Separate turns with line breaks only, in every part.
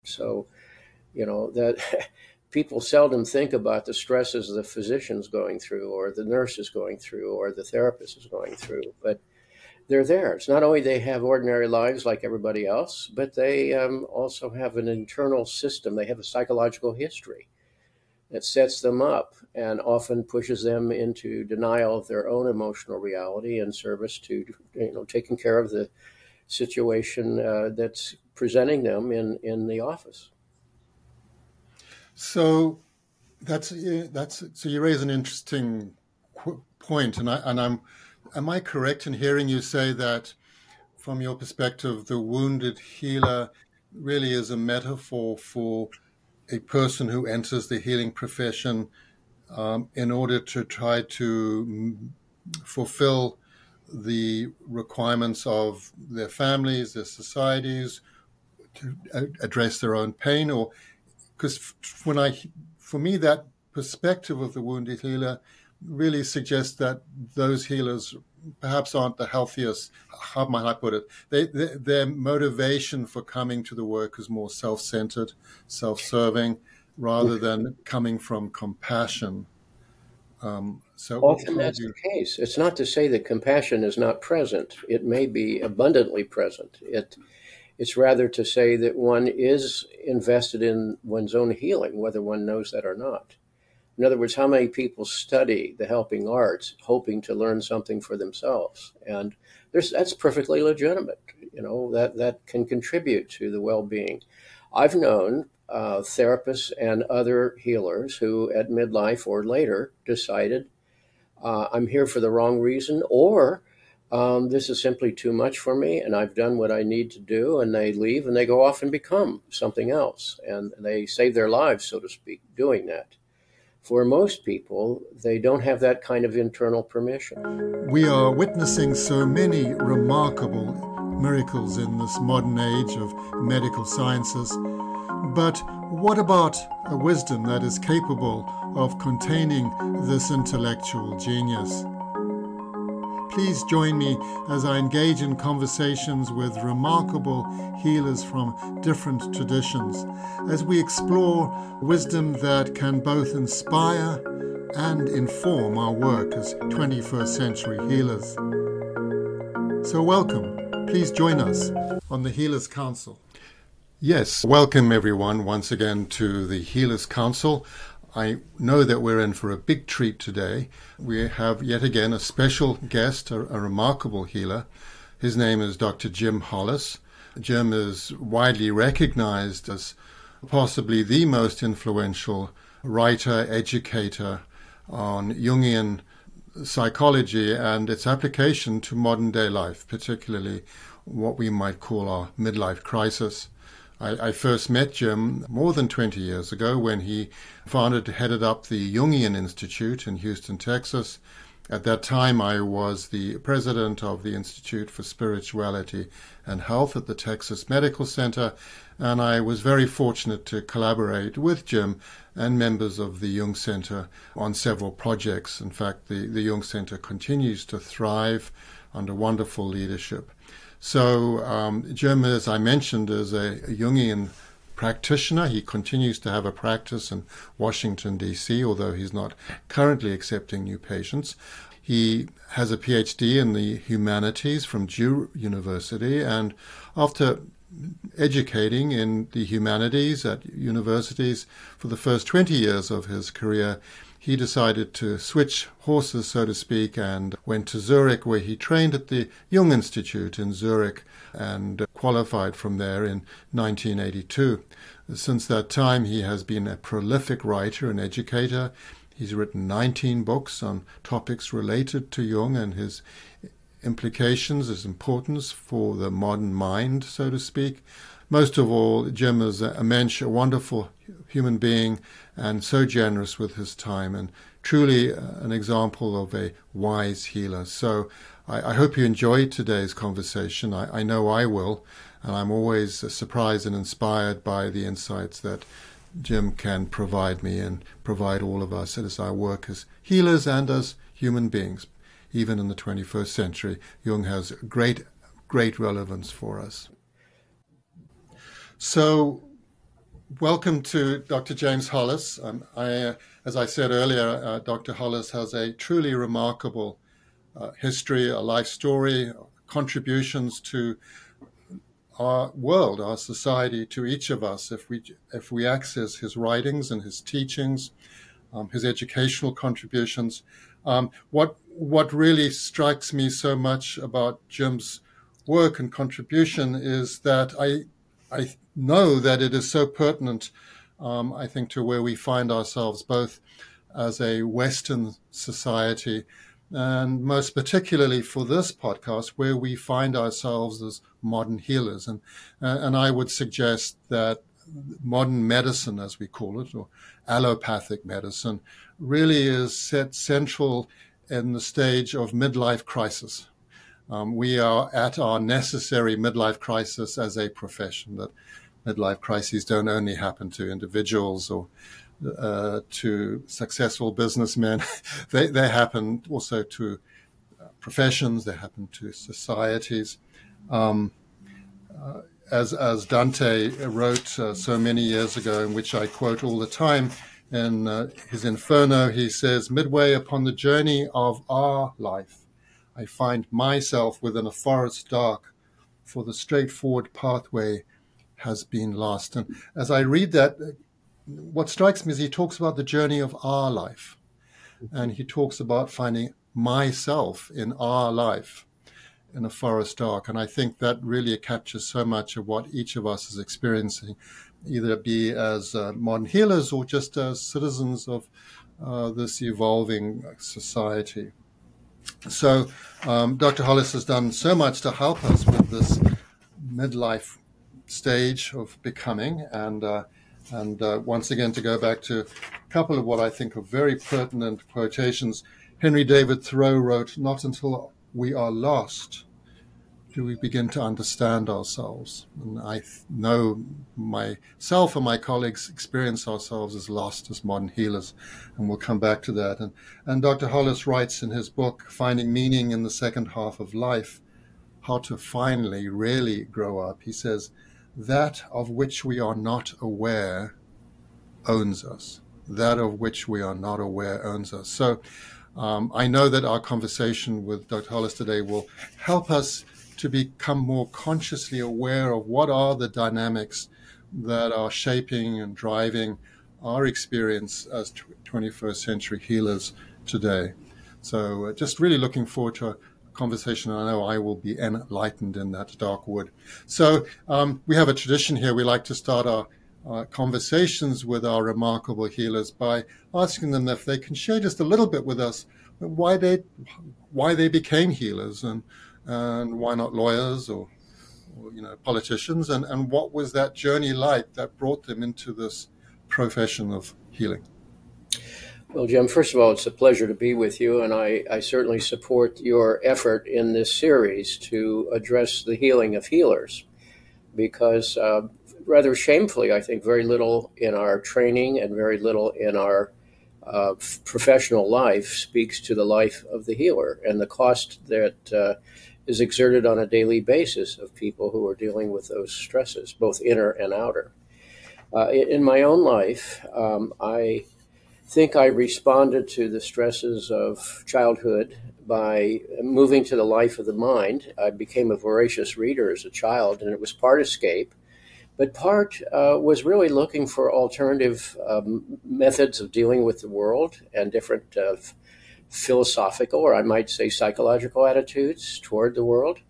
So, that people seldom think about the stresses the physician's going through, or the nurse is going through, or the therapist is going through. But they're there. It's not only they have ordinary lives like everybody else, but they also have an internal system. They have a psychological history that sets them up and often pushes them into denial of their own emotional reality in service to, taking care of the situation that's presenting them in the office.
So that's so you raise an interesting point, and am I correct in hearing you say that, from your perspective, the wounded healer really is a metaphor for a person who enters the healing profession in order to try to fulfill the requirements of their families, their societies, to address their own pain? Or because for me, that perspective of the wounded healer really suggests that those healers perhaps aren't the healthiest. How might I put it? Their motivation for coming to the work is more self-centered, self-serving, rather than coming from compassion. So
often that's the case. It's not to say that compassion is not present. It may be abundantly present. It's rather to say that one is invested in one's own healing, whether one knows that or not. In other words, how many people study the helping arts hoping to learn something for themselves? And that's perfectly legitimate. That can contribute to the well-being. I've known therapists and other healers who at midlife or later decided, I'm here for the wrong reason, or this is simply too much for me and I've done what I need to do, and they leave and they go off and become something else. And they save their lives, so to speak, doing that. For most people, they don't have that kind of internal permission.
We are witnessing so many remarkable miracles in this modern age of medical sciences. But what about a wisdom that is capable of containing this intellectual genius? Please join me as I engage in conversations with remarkable healers from different traditions, as we explore wisdom that can both inspire and inform our work as 21st century healers. So welcome. Please join us on the Healers Council. Yes, welcome everyone once again to the Healers Council. I know that we're in for a big treat today. We have yet again a special guest, a remarkable healer. His name is Dr. Jim Hollis. Jim is widely recognized as possibly the most influential writer, educator on Jungian psychology and its application to modern day life, particularly what we might call our midlife crisis. I first met Jim more than 20 years ago when he headed up the Jungian Institute in Houston, Texas. At that time, I was the president of the Institute for Spirituality and Health at the Texas Medical Center, and I was very fortunate to collaborate with Jim and members of the Jung Center on several projects. In fact, the Jung Center continues to thrive under wonderful leadership. So Jim, as I mentioned, is a Jungian practitioner. He continues to have a practice in Washington, D.C., although he's not currently accepting new patients. He has a PhD in the humanities from Drew University, and after educating in the humanities at universities for the first 20 years of his career, he decided to switch horses, so to speak, and went to Zurich, where he trained at the Jung Institute in Zurich and qualified from there in 1982. Since that time, he has been a prolific writer and educator. He's written 19 books on topics related to Jung and his implications, his importance for the modern mind, so to speak. Most of all, Jim is a mensch, a wonderful human being, and so generous with his time, and truly an example of a wise healer. So I hope you enjoyed today's conversation. I know I will, and I'm always surprised and inspired by the insights that Jim can provide me and provide all of us as our work as healers and as human beings. Even in the 21st century, Jung has great relevance for us. So Welcome to Dr. James Hollis. As I said earlier, Dr. Hollis has a truly remarkable history, a life story, contributions to our world, our society, to each of us. If we access his writings and his teachings, his educational contributions, what really strikes me so much about Jim's work and contribution is that I know that it is so pertinent, I think, to where we find ourselves, both as a Western society and most particularly for this podcast, where we find ourselves as modern healers. And I would suggest that modern medicine, as we call it, or allopathic medicine, really is set central in the stage of midlife crisis. We are at our necessary midlife crisis as a profession. That midlife crises don't only happen to individuals or to successful businessmen. They happen also to professions. They happen to societies. As Dante wrote so many years ago, in which I quote all the time, in his Inferno, he says, "Midway upon the journey of our life, I find myself within a forest dark, for the straightforward pathway has been lost." And as I read that, what strikes me is he talks about the journey of our life, and he talks about finding myself in our life in a forest dark. And I think that really captures so much of what each of us is experiencing, either be as modern healers or just as citizens of this evolving society. So Dr. Hollis has done so much to help us with this midlife stage of becoming. And once again, to go back to a couple of what I think are very pertinent quotations, Henry David Thoreau wrote, "Not until we are lost do we begin to understand ourselves." And I know myself and my colleagues experience ourselves as lost as modern healers, and we'll come back to that. And Dr. Hollis writes in his book, Finding Meaning in the Second Half of Life, how to finally really grow up. He says, "That of which we are not aware owns us. That of which we are not aware owns us." So I know that our conversation with Dr. Hollis today will help us to become more consciously aware of what are the dynamics that are shaping and driving our experience as 21st century healers today. So just really looking forward to a conversation. I know I will be enlightened in that dark wood. So we have a tradition here. We like to start our conversations with our remarkable healers by asking them if they can share just a little bit with us why they became healers, and why not lawyers or politicians, and what was that journey like that brought them into this profession of healing.
Well, Jim, first of all, it's a pleasure to be with you, and I certainly support your effort in this series to address the healing of healers, because rather shamefully, I think very little in our training and very little in our professional life speaks to the life of the healer and the cost that is exerted on a daily basis of people who are dealing with those stresses, both inner and outer. In my own life, I think I responded to the stresses of childhood by moving to the life of the mind. I became a voracious reader as a child, and it was part escape, but part was really looking for alternative methods of dealing with the world and different philosophical, or I might say psychological, attitudes toward the world.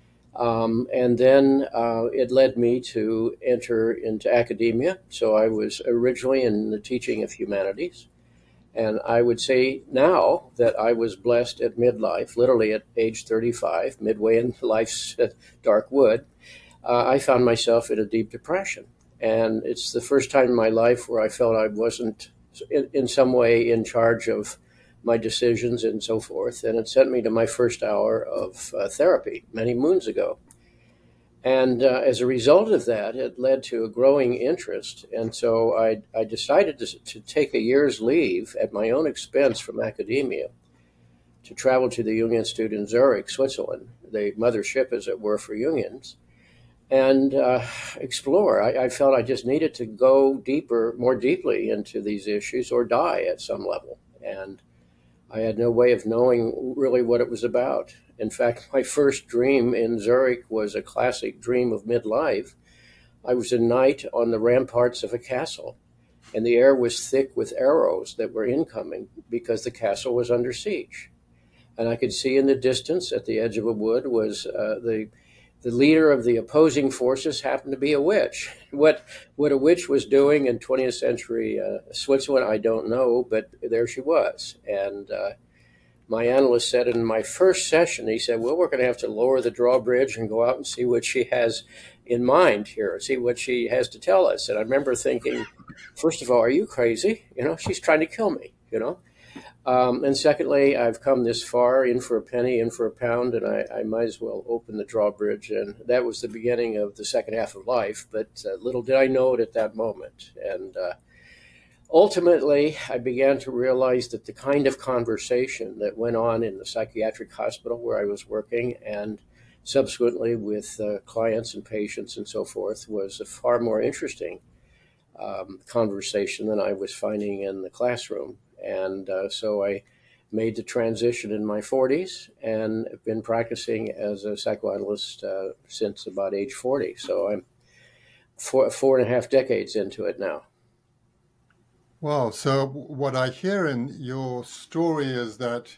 And then it led me to enter into academia. So I was originally in the teaching of humanities. And I would say now that I was blessed at midlife, literally at age 35, midway in life's dark wood, I found myself in a deep depression. And it's the first time in my life where I felt I wasn't in some way in charge of my decisions and so forth. And it sent me to my first hour of therapy many moons ago. And as a result of that, it led to a growing interest. And so I decided to take a year's leave at my own expense from academia to travel to the Jung Institute in Zurich, Switzerland, the mothership, as it were, for Jungians, and explore. I felt I just needed to go deeper, more deeply into these issues or die at some level. And I had no way of knowing really what it was about. In fact, my first dream in Zurich was a classic dream of midlife. I was a knight on the ramparts of a castle, and the air was thick with arrows that were incoming because the castle was under siege. And I could see in the distance at the edge of a wood was the leader of the opposing forces happened to be a witch. What a witch was doing in 20th century Switzerland, I don't know, but there she was. And my analyst said in my first session, he said, well, we're going to have to lower the drawbridge and go out and see what she has in mind here, see what she has to tell us. And I remember thinking, first of all, are you crazy? She's trying to kill me, And secondly, I've come this far, in for a penny, in for a pound, and I might as well open the drawbridge. And that was the beginning of the second half of life, but little did I know it at that moment. And ultimately, I began to realize that the kind of conversation that went on in the psychiatric hospital where I was working and subsequently with clients and patients and so forth was a far more interesting conversation than I was finding in the classroom. And so I made the transition in my 40s and have been practicing as a psychoanalyst since about age 40. So I'm four and a half decades into it now.
Wow. So what I hear in your story is that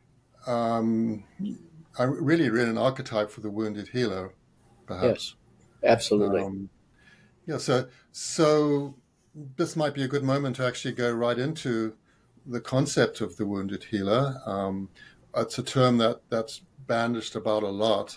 I really read an archetype for the wounded healer, perhaps.
Yes, absolutely.
Yeah. So this might be a good moment to actually go right into the concept of the wounded healer. It's a term that's bandaged about a lot.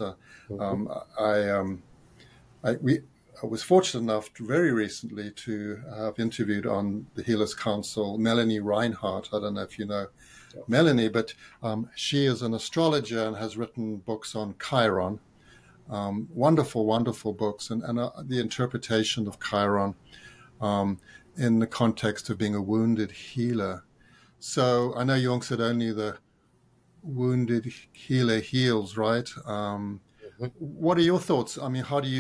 I was fortunate enough very recently to have interviewed on the Healers Council Melanie Reinhardt. I don't know if you know Melanie, but she is an astrologer and has written books on Chiron. Wonderful, wonderful books, and the interpretation of Chiron in the context of being a wounded healer. So I know Jung said only the wounded healer heals, right? What are your thoughts? I mean, how do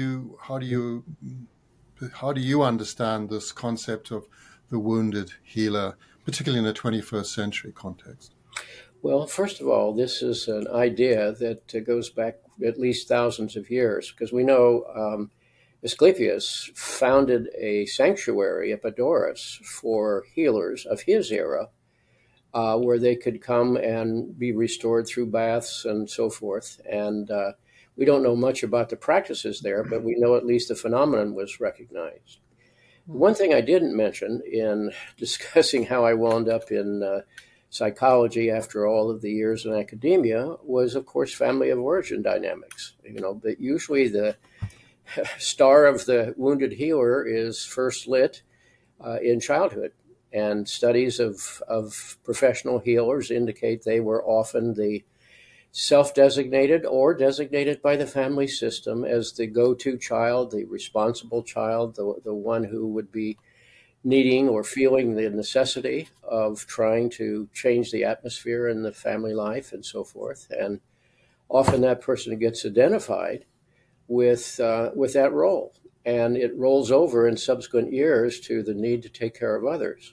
you understand this concept of the wounded healer, particularly in a 21st century context?
Well, first of all, this is an idea that goes back at least thousands of years, because we know Asclepius founded a sanctuary, Epidaurus, for healers of his era, where they could come and be restored through baths and so forth. And we don't know much about the practices there, but we know at least the phenomenon was recognized. One thing I didn't mention in discussing how I wound up in psychology after all of the years in academia was, of course, family of origin dynamics. But usually the star of the wounded healer is first lit in childhood. And studies of professional healers indicate they were often the self-designated or designated by the family system as the go-to child, the responsible child, the one who would be needing or feeling the necessity of trying to change the atmosphere in the family life and so forth. And often that person gets identified with that role. And it rolls over in subsequent years to the need to take care of others.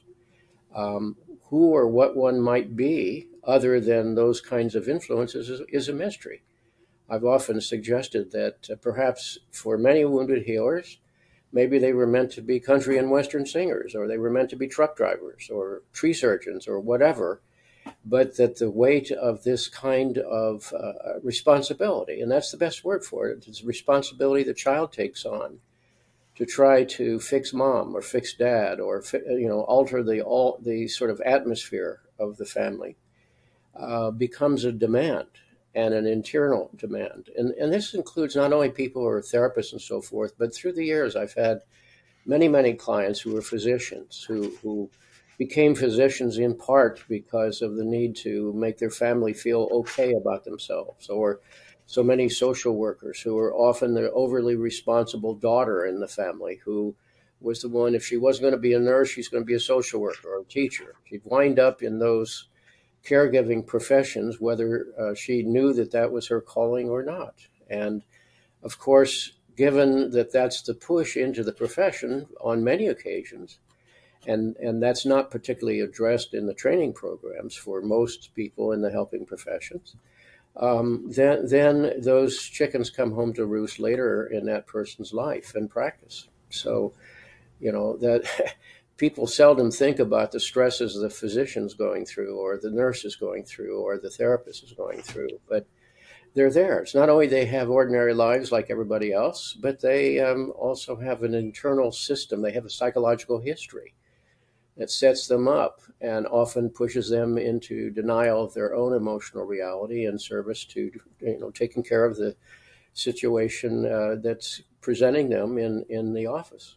Who or what one might be other than those kinds of influences is a mystery. I've often suggested that perhaps for many wounded healers, maybe they were meant to be country and western singers, or they were meant to be truck drivers or tree surgeons or whatever, but that the weight of this kind of responsibility, and that's the best word for it, it's responsibility the child takes on to try to fix mom or fix dad or alter the sort of atmosphere of the family, becomes a demand and an internal demand. And this includes not only people who are therapists and so forth, but through the years I've had many, many clients who were physicians who became physicians in part because of the need to make their family feel okay about themselves, or so many social workers who are often the overly responsible daughter in the family who was the one, if she wasn't going to be a nurse, she's going to be a social worker or a teacher. She'd wind up in those caregiving professions, whether she knew that was her calling or not. And of course, given that that's the push into the profession on many occasions, and that's not particularly addressed in the training programs for most people in the helping professions, then those chickens come home to roost later in that person's life and practice. So, that people seldom think about the stresses the physician's going through, or the nurse is going through, or the therapist is going through, but they're there. It's not only they have ordinary lives like everybody else, but they also have an internal system. They have a psychological history that sets them up and often pushes them into denial of their own emotional reality in service to, taking care of the situation that's presenting them in the office.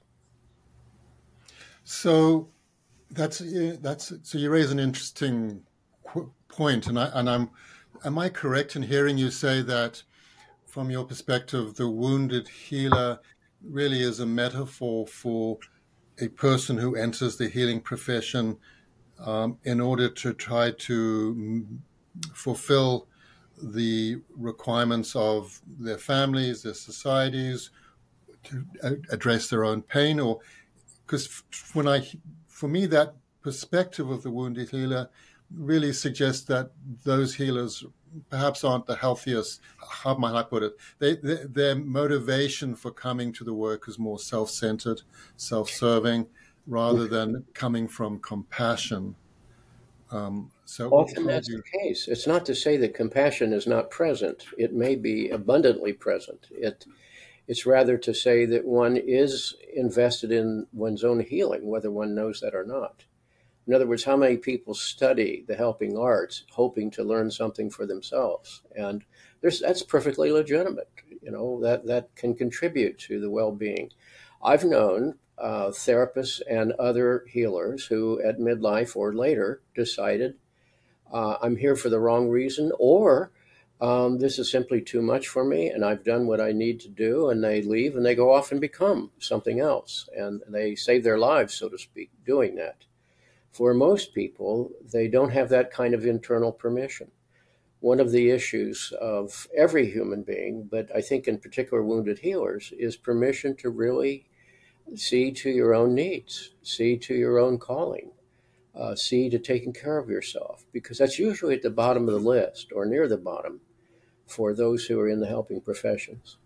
So so you raise an interesting point, and am I correct in hearing you say that, from your perspective, the wounded healer really is a metaphor for a person who enters the healing profession in order to try to fulfill the requirements of their families, their societies, to address their own pain? Or because for me, that perspective of the wounded healer really suggests that those healers perhaps aren't the healthiest. How might I put it? Their motivation for coming to the work is more self-centered, self-serving, rather than coming from compassion. So
often that's the case. It's not to say that compassion is not present. It may be abundantly present. It's rather to say that one is invested in one's own healing, whether one knows that or not. In other words, how many people study the helping arts hoping to learn something for themselves? And that's perfectly legitimate. That can contribute to the well-being. I've known therapists and other healers who at midlife or later decided, I'm here for the wrong reason, or this is simply too much for me and I've done what I need to do, and they leave and they go off and become something else, and they save their lives, so to speak, doing that. For most people, they don't have that kind of internal permission. One of the issues of every human being, but I think in particular wounded healers, is permission to really see to your own needs, see to your own calling, see to taking care of yourself, because that's usually at the bottom of the list or near the bottom for those who are in the helping professions.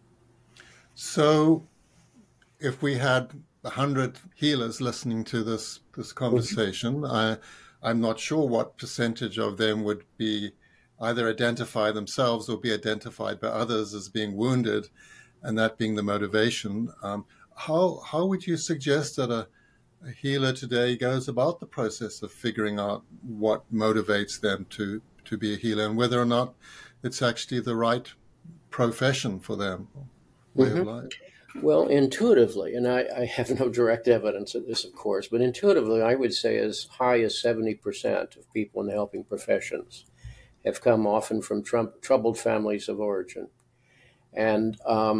So if we had 100 healers listening to this conversation, I'm not sure what percentage of them would be either identify themselves or be identified by others as being wounded, and that being the motivation. How would you suggest that a healer today goes about the process of figuring out what motivates them to be a healer, and whether or not it's actually the right profession for them, way of life?
Well, intuitively, and I have no direct evidence of this, of course, but intuitively, I would say as high as 70% of people in the helping professions have come often from troubled families of origin. And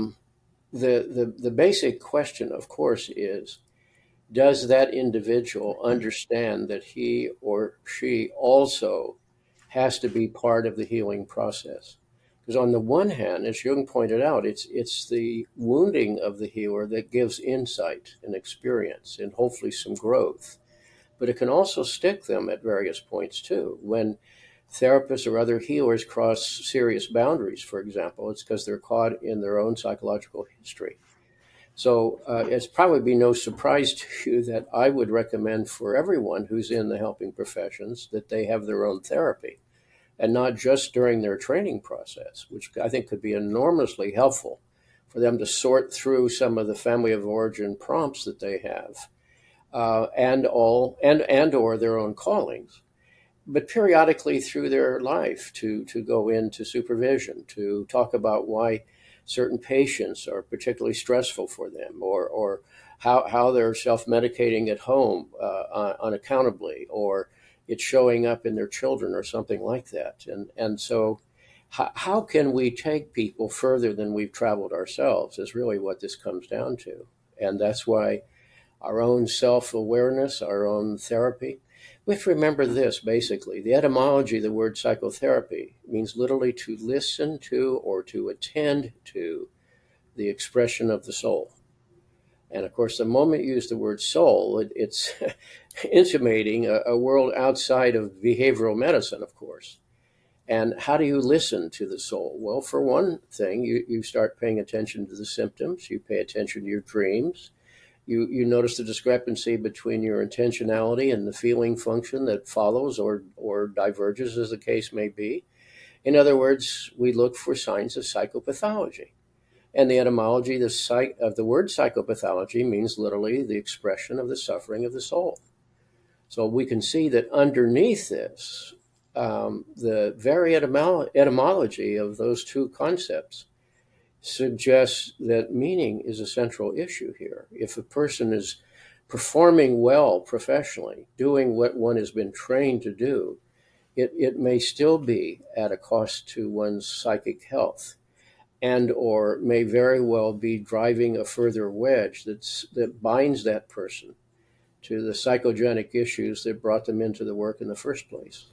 the basic question, of course, is, does that individual understand that he or she also has to be part of the healing process? Because on the one hand, as Jung pointed out, it's the wounding of the healer that gives insight and experience and hopefully some growth. But it can also stick them at various points too. When therapists or other healers cross serious boundaries, for example, it's because they're caught in their own psychological history. So it's probably no surprise to you that I would recommend for everyone who's in the helping professions that they have their own therapy, and not just during their training process, which I think could be enormously helpful for them to sort through some of the family of origin prompts that they have, and or their own callings, but periodically through their life to go into supervision, to talk about why certain patients are particularly stressful for them, or how they're self-medicating at home unaccountably, or it's showing up in their children or something like that. And so how can we take people further than we've traveled ourselves is really what this comes down to. And that's why our own self-awareness, our own therapy. We have to remember this, basically. The etymology of the word psychotherapy means literally to listen to or to attend to the expression of the soul. And of course, the moment you use the word soul, it's intimating a world outside of behavioral medicine, of course. And how do you listen to the soul? Well, for one thing, you start paying attention to the symptoms, you pay attention to your dreams, you notice the discrepancy between your intentionality and the feeling function that follows or diverges, as the case may be. In other words, we look for signs of psychopathology. And the etymology of the word psychopathology means literally the expression of the suffering of the soul. So we can see that underneath this, the very etymology of those two concepts suggests that meaning is a central issue here. If a person is performing well professionally, doing what one has been trained to do, it may still be at a cost to one's psychic health, and or may very well be driving a further wedge that binds that person to the psychogenic issues that brought them into the work in the first place.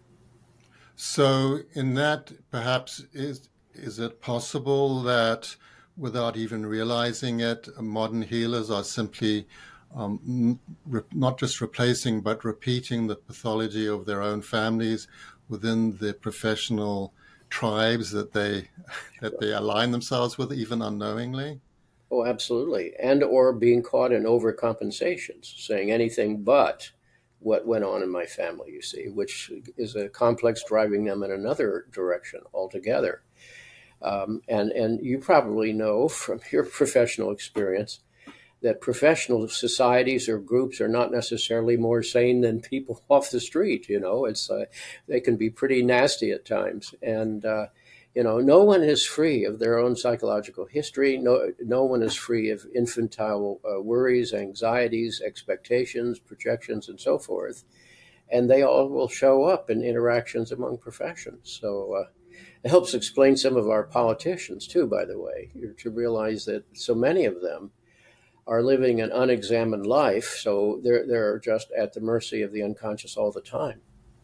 So in that, perhaps, is it possible that without even realizing it, modern healers are simply not just replacing but repeating the pathology of their own families within the professional tribes that they align themselves with, even unknowingly?
Oh, absolutely. And or being caught in overcompensations, saying anything but what went on in my family, you see, which is a complex driving them in another direction altogether. And you probably know from your professional experience that professional societies or groups are not necessarily more sane than people off the street. It's they can be pretty nasty at times, and no one is free of their own psychological history. No one is free of infantile worries, anxieties, expectations, projections, and so forth, and they all will show up in interactions among professions. So it helps explain some of our politicians too, by the way, to realize that so many of them are living an unexamined life, so they're just at the mercy of the unconscious all the time.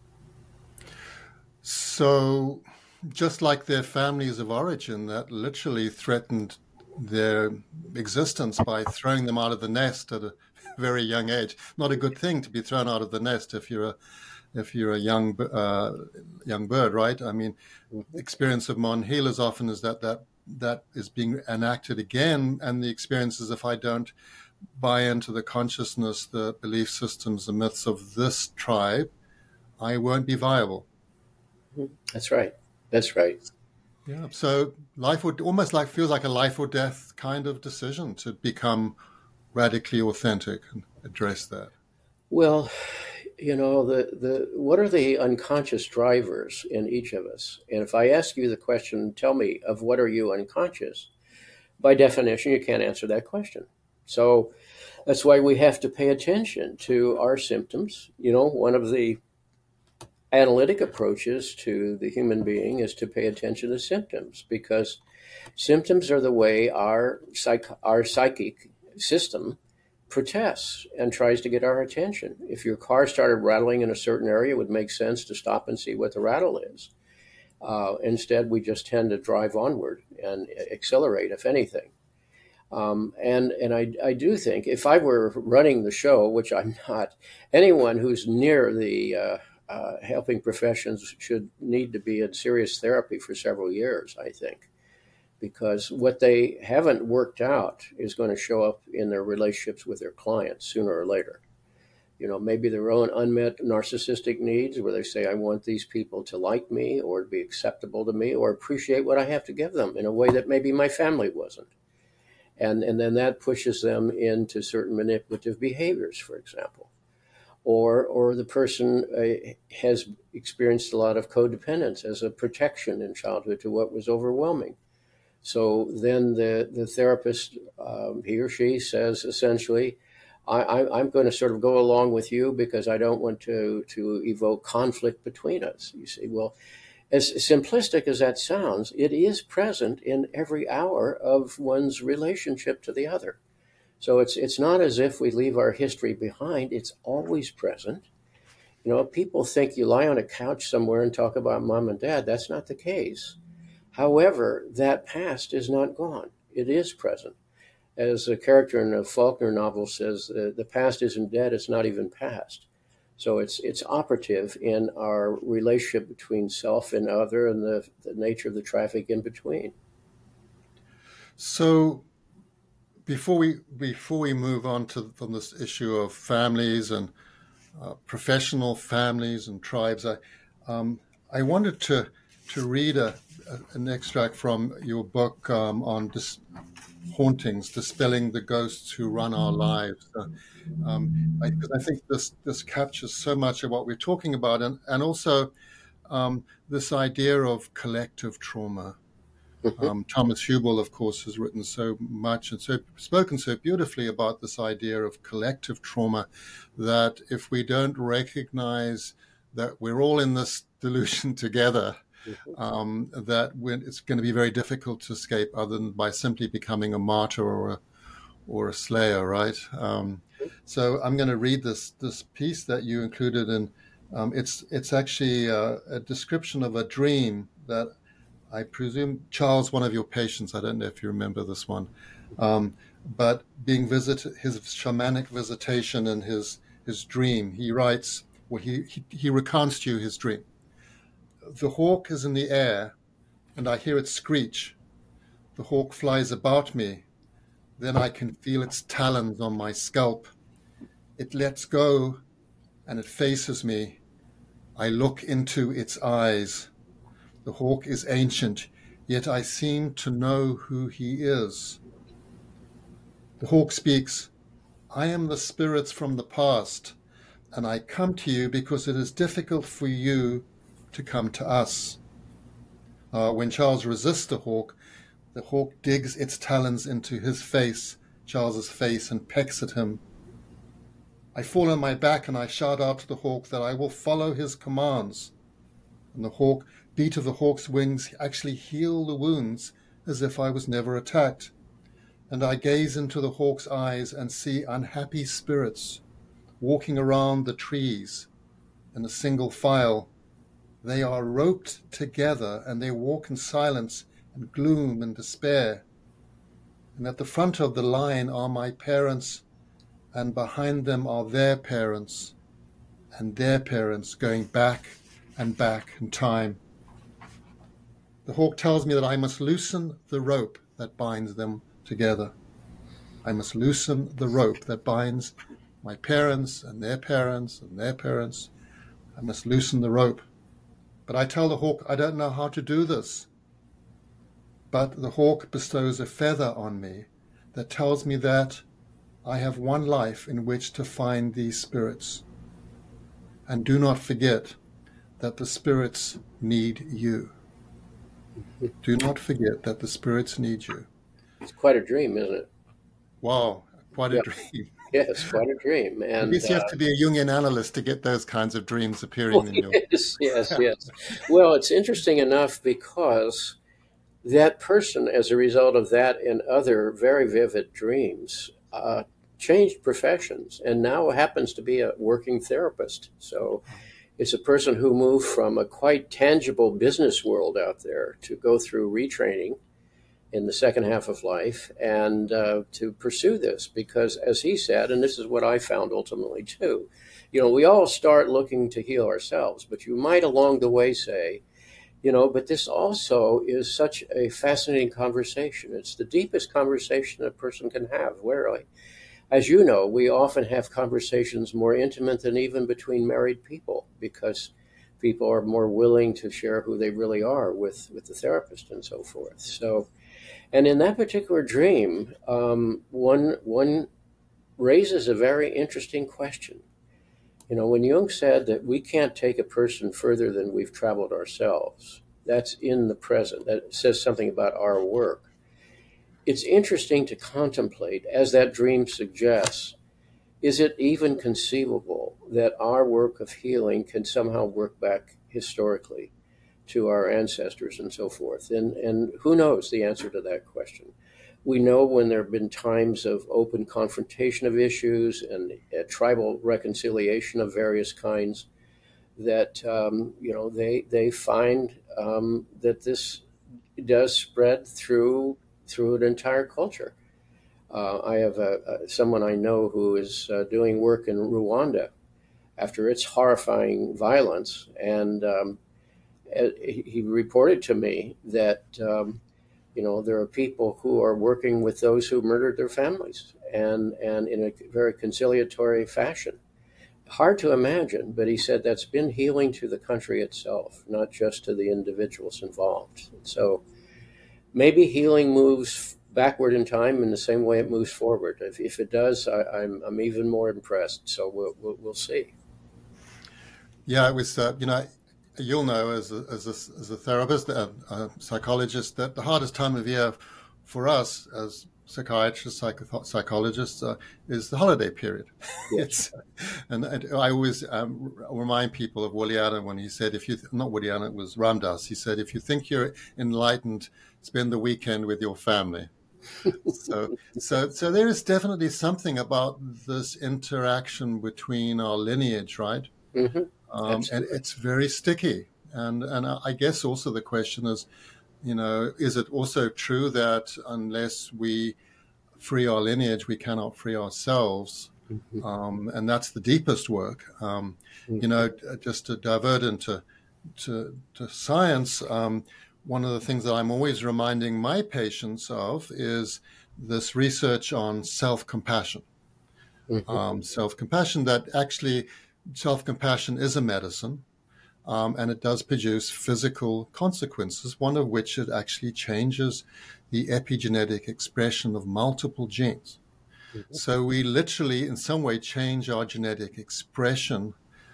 So, just like their families of origin that literally threatened their existence by throwing them out of the nest at a very young age. Not a good thing to be thrown out of the nest if you're a young bird, right? I mean, the experience of modern healers often is that is being enacted again, and the experience is if I don't buy into the consciousness, the belief systems, the myths of this tribe, I won't be viable.
That's right.
Yeah. So life would almost feels like a life or death kind of decision to become radically authentic and address that.
Well, what are the unconscious drivers in each of us? And if I ask you the question, tell me, of what are you unconscious? By definition, you can't answer that question. So that's why we have to pay attention to our symptoms. One of the analytic approaches to the human being is to pay attention to symptoms, because symptoms are the way our psychic system protests and tries to get our attention. If your car started rattling in a certain area, it would make sense to stop and see what the rattle is. Instead, we just tend to drive onward and accelerate, if anything. And I do think if I were running the show, which I'm not, anyone who's near the helping professions should need to be in serious therapy for several years, I think, because what they haven't worked out is going to show up in their relationships with their clients sooner or later. Maybe their own unmet narcissistic needs, where they say, I want these people to like me or be acceptable to me or appreciate what I have to give them in a way that maybe my family wasn't. And then that pushes them into certain manipulative behaviors, for example. Or the person has experienced a lot of codependence as a protection in childhood to what was overwhelming. So then the therapist, he or she says essentially, I'm going to sort of go along with you because I don't want to evoke conflict between us. You see, well, as simplistic as that sounds, it is present in every hour of one's relationship to the other. So it's not as if we leave our history behind. It's always present. People think you lie on a couch somewhere and talk about mom and dad. That's not the case. However, that past is not gone. it is present. As a character in a Faulkner novel says, the past isn't dead, it's not even past. So it's operative in our relationship between self and other and the nature of the traffic in between.
So before we move on from this issue of families and professional families and tribes, I wanted to read an extract from your book on hauntings, dispelling the ghosts who run our lives. Because I think this captures so much of what we're talking about, and also this idea of collective trauma. Thomas Hubel, of course, has written so much and spoken so beautifully about this idea of collective trauma, that if we don't recognize that we're all in this delusion together, that it's going to be very difficult to escape, other than by simply becoming a martyr or a slayer, right? So I'm going to read this piece that you included in. It's actually a description of a dream that I presume, Charles, one of your patients, I don't know if you remember this one, but being visited, his shamanic visitation and his dream, he writes, well, he recounts to you his dream. The hawk is in the air, and I hear it screech. The hawk flies about me. Then I can feel its talons on my scalp. It lets go, and it faces me. I look into its eyes. The hawk is ancient, yet I seem to know who he is. The hawk speaks, I am the spirits from the past, and I come to you because it is difficult for you to come to us. When Charles resists the hawk digs its talons into his face, Charles's face, and pecks at him. I fall on my back and I shout out to the hawk that I will follow his commands. And the beat of the hawk's wings actually heal the wounds as if I was never attacked. And I gaze into the hawk's eyes and see unhappy spirits walking around the trees in a single file. They are roped together and they walk in silence and gloom and despair. And at the front of the line are my parents, and behind them are their parents, and their parents going back and back in time. The hawk tells me that I must loosen the rope that binds them together. I must loosen the rope that binds my parents and their parents and their parents. I must loosen the rope. But I tell the hawk I don't know how to do this. But the hawk bestows a feather on me that tells me that I have one life in which to find these spirits. And do not forget that the spirits need you. Do not forget that the spirits need you.
It's quite a dream, isn't it?
Wow, quite a dream.
Yes, quite a dream. And
I guess you have to be a Jungian analyst to get those kinds of dreams appearing in your...
Yes. Well, it's interesting enough because that person, as a result of that and other very vivid dreams, changed professions and now happens to be a working therapist. So it's a person who moved from a quite tangible business world out there to go through retraining in the second half of life and to pursue this because, as he said, and this is what I found ultimately too, we all start looking to heal ourselves, but you might along the way say, but this also is such a fascinating conversation. It's the deepest conversation a person can have, rarely. As you know, we often have conversations more intimate than even between married people because people are more willing to share who they really are with the therapist and so forth. So, and in that particular dream, one raises a very interesting question. When Jung said that we can't take a person further than we've traveled ourselves, that's in the present. That says something about our work. It's interesting to contemplate, as that dream suggests, is it even conceivable that our work of healing can somehow work back historically to our ancestors and so forth? And who knows the answer to that question? We know when there have been times of open confrontation of issues and tribal reconciliation of various kinds that, they find that this does spread through through an entire culture. I have someone I know who is doing work in Rwanda after its horrifying violence, and he reported to me that there are people who are working with those who murdered their families, and in a very conciliatory fashion. Hard to imagine, but he said that's been healing to the country itself, not just to the individuals involved. So maybe healing moves backward in time in the same way it moves forward. If it does, I'm even more impressed. So we'll see.
Yeah, it was. You'll know as a therapist, a psychologist, that the hardest time of year for us as psychiatrists, psychologists, is the holiday period.
Yes.
and I always remind people of Woody Allen when he said, not Woody Allen, it was Ram Dass. He said, if you think you're enlightened, spend the weekend with your family. So there is definitely something about this interaction between our lineage, right?
Mm-hmm.
And it's very sticky. And I guess also the question is, is it also true that unless we free our lineage, we cannot free ourselves?
Mm-hmm.
And that's the deepest work. Just to divert into to science, one of the things that I'm always reminding my patients of is this research on self-compassion.
Mm-hmm.
Self-compassion, that actually self-compassion is a medicine. And it does produce physical consequences, one of which it actually changes the epigenetic expression of multiple genes.
Mm-hmm.
So we literally, in some way, change our genetic expression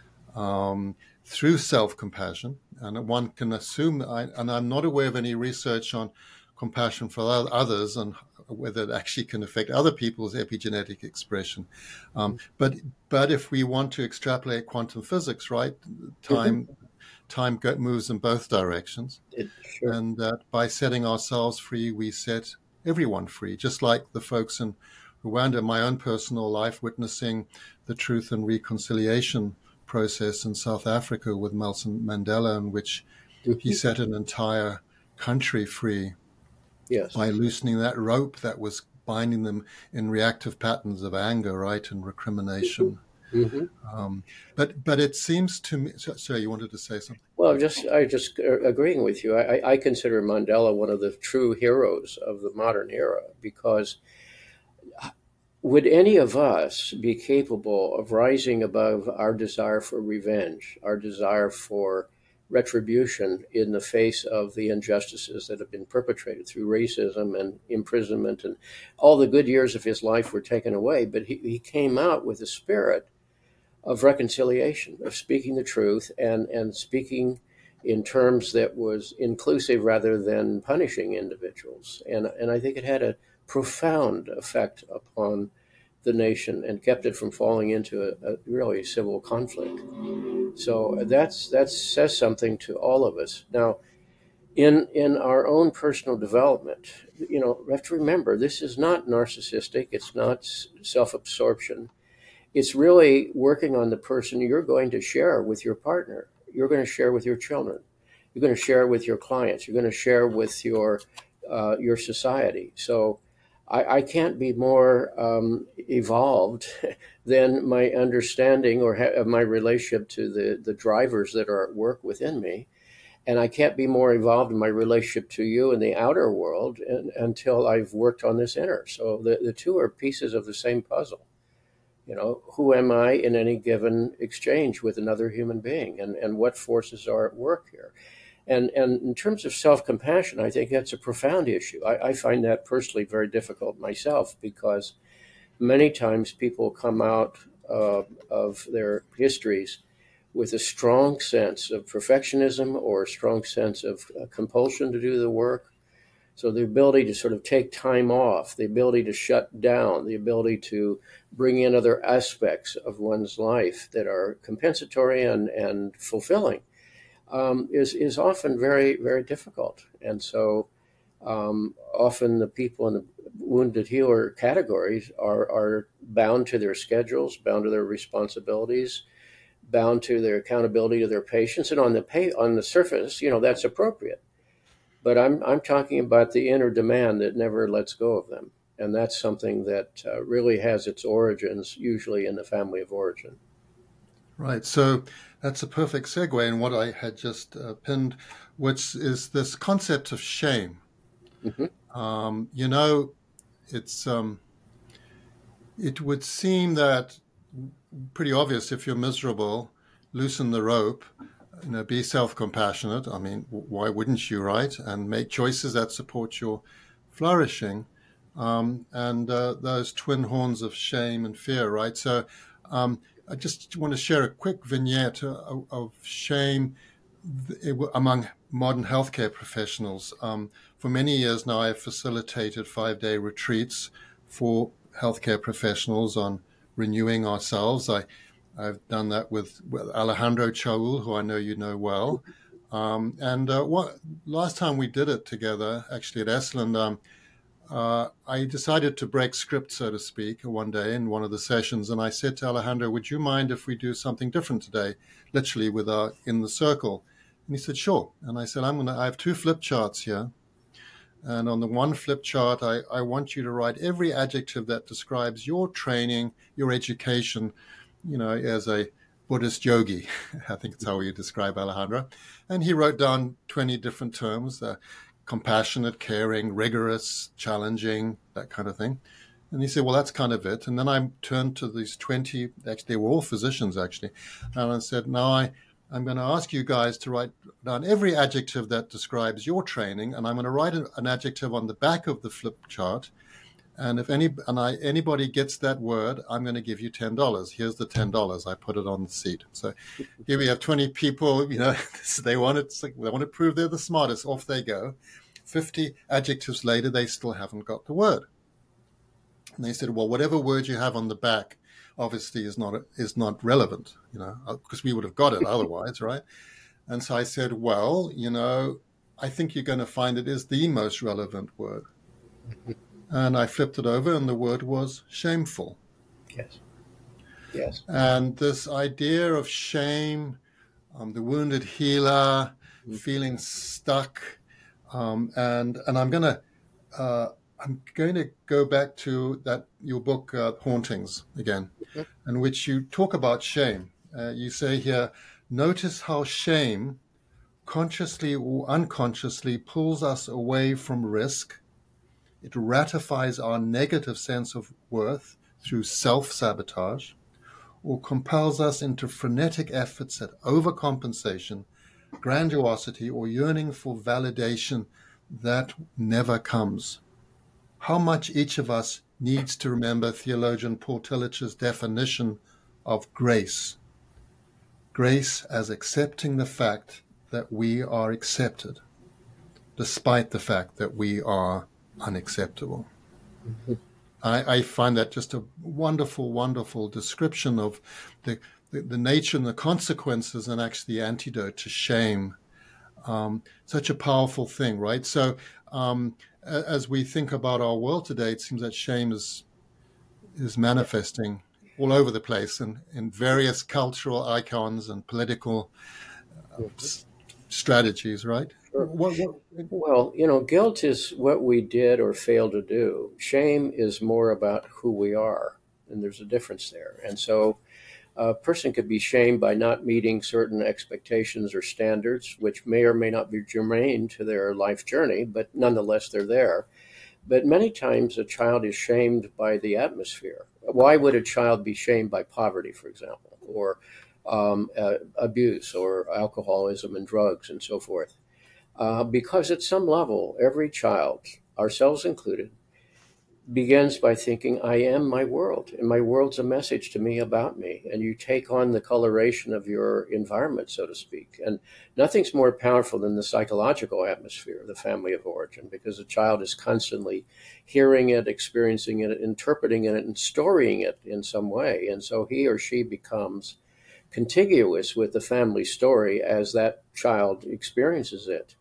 through self-compassion. And one can assume, and I'm not aware of any research on compassion for others and whether it actually can affect other people's epigenetic expression. But if we want to extrapolate quantum physics, right, time moves in both directions.
Sure.
And that by setting ourselves free, we set everyone free, just like the folks in Rwanda, my own personal life, witnessing the Truth and Reconciliation process in South Africa with Nelson Mandela, in which he set an entire country free. Yes. By loosening that rope that was binding them in reactive patterns of anger, right, and recrimination.
Mm-hmm.
But it seems to me. Sorry, you wanted to say something?
Well, I just agreeing with you. I consider Mandela one of the true heroes of the modern era, because would any of us be capable of rising above our desire for revenge, our desire for retribution in the face of the injustices that have been perpetrated through racism and imprisonment, and all the good years of his life were taken away? But he came out with a spirit of reconciliation, of speaking the truth and speaking in terms that was inclusive rather than punishing individuals. And I think it had a profound effect upon the nation and kept it from falling into a really civil conflict. So that says something to all of us. Now, in our own personal development, we have to remember, this is not narcissistic. It's not self-absorption. It's really working on the person you're going to share with your partner. You're going to share with your children. You're going to share with your clients. You're going to share with your society. So I can't be more evolved than my understanding of my relationship to the drivers that are at work within me. And I can't be more involved in my relationship to you in the outer world until I've worked on this inner. So the two are pieces of the same puzzle. Who am I in any given exchange with another human being, and what forces are at work here? And in terms of self-compassion, I think that's a profound issue. I find that personally very difficult myself, because many times people come out of their histories with a strong sense of perfectionism or a strong sense of compulsion to do the work. So the ability to sort of take time off, the ability to shut down, the ability to bring in other aspects of one's life that are compensatory and fulfilling is often very, very difficult. And so often the people in the wounded healer categories are bound to their schedules, bound to their responsibilities, bound to their accountability to their patients. And on the surface, that's appropriate. But I'm talking about the inner demand that never lets go of them. And that's something that really has its origins usually in the family of origin.
Right. So that's a perfect segue in what I had just pinned, which is this concept of shame.
Hmm.
You know, it's it would seem that pretty obvious if you're miserable, loosen the rope, be self-compassionate. I mean, why wouldn't you, right? And make choices that support your flourishing. And those twin horns of shame and fear, right? So I just want to share a quick vignette of shame among modern healthcare professionals. For many years now, I've facilitated 5-day retreats for healthcare professionals on renewing ourselves. I've done that with Alejandro Chaul, who I know you know well. Last time we did it together, actually at Esalen, I decided to break script, so to speak, one day in one of the sessions. And I said to Alejandro, would you mind if we do something different today, literally with our in the circle? And he said, sure. And I said, I have 2 flip charts here. And on the one flip chart, I want you to write every adjective that describes your training, your education, as a Buddhist yogi. I think it's how you describe Alejandro. And he wrote down 20 different terms, compassionate, caring, rigorous, challenging, that kind of thing. And he said, well, that's kind of it. And then I turned to these 20, actually, they were all physicians, actually. And I said, now I'm going to ask you guys to write down every adjective that describes your training. And I'm going to write an adjective on the back of the flip chart. And if anybody gets that word, I'm going to give you $10. Here's the $10. I put it on the seat. So here we have 20 people. They want to prove they're the smartest. Off they go. 50 adjectives later, they still haven't got the word. And they said, well, whatever word you have on the back, obviously is not relevant. Because we would have got it otherwise, right? And so I said, well, I think you're going to find it is the most relevant word. And I flipped it over, and the word was shameful.
Yes. Yes.
And this idea of shame, the wounded healer, feeling stuck, and I'm going to go back to your book Hauntings again, in which you talk about shame. You say here, notice how shame, consciously or unconsciously, pulls us away from risk. It ratifies our negative sense of worth through self-sabotage, or compels us into frenetic efforts at overcompensation, grandiosity, or yearning for validation that never comes. How much each of us needs to remember theologian Paul Tillich's definition of grace. Grace as accepting the fact that we are accepted, despite the fact that we are unacceptable. Mm-hmm. I find that just a wonderful, wonderful description of the nature and the consequences, and actually the antidote to shame. Such a powerful thing, right? So as we think about our world today, it seems that shame is manifesting all over the place in various cultural icons and political strategies, right?
Sure. Well, guilt is what we did or failed to do. Shame is more about who we are, and there's a difference there. And so a person could be shamed by not meeting certain expectations or standards, which may or may not be germane to their life journey, but nonetheless, they're there. But many times a child is shamed by the atmosphere. Why would a child be shamed by poverty, for example, or abuse or alcoholism and drugs and so forth? Because at some level, every child, ourselves included, begins by thinking, I am my world, and my world's a message to me about me. And you take on the coloration of your environment, so to speak. And nothing's more powerful than the psychological atmosphere of the family of origin, because a child is constantly hearing it, experiencing it, interpreting it, and storing it in some way. And so he or she becomes contiguous with the family story as that child experiences it.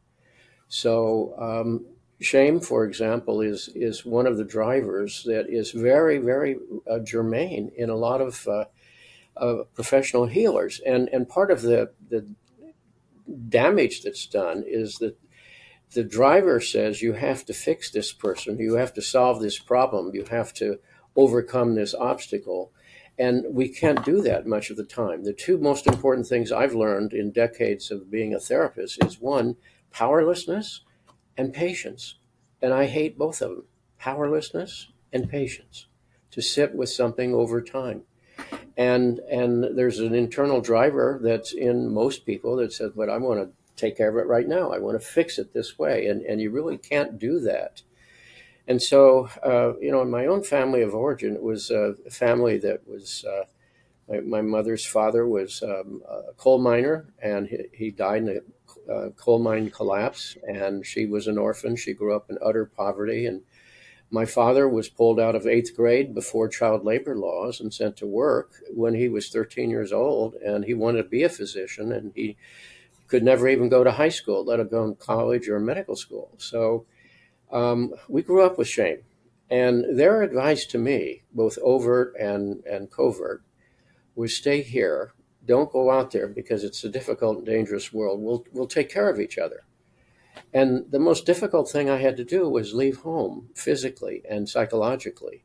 So shame, for example, is one of the drivers that is very, very germane in a lot of professional healers. And part of the damage that's done is that the driver says you have to fix this person, you have to solve this problem, you have to overcome this obstacle. And we can't do that much of the time. The two most important things I've learned in decades of being a therapist is one, powerlessness and patience. And I hate both of them, powerlessness and patience, to sit with something over time. And there's an internal driver that's in most people that says, but I want to take care of it right now. I want to fix it this way. And you really can't do that. And so, in my own family of origin, it was a family that was, my mother's father was a coal miner, and he died in a coal mine collapse, and she was an orphan. She grew up in utter poverty. And my father was pulled out of 8th grade before child labor laws and sent to work when he was 13 years old, and he wanted to be a physician, and he could never even go to high school, let alone college or medical school. So we grew up with shame. And their advice to me, both overt and covert, was stay here. Don't go out there because it's a difficult and dangerous world. We'll take care of each other. And the most difficult thing I had to do was leave home physically and psychologically.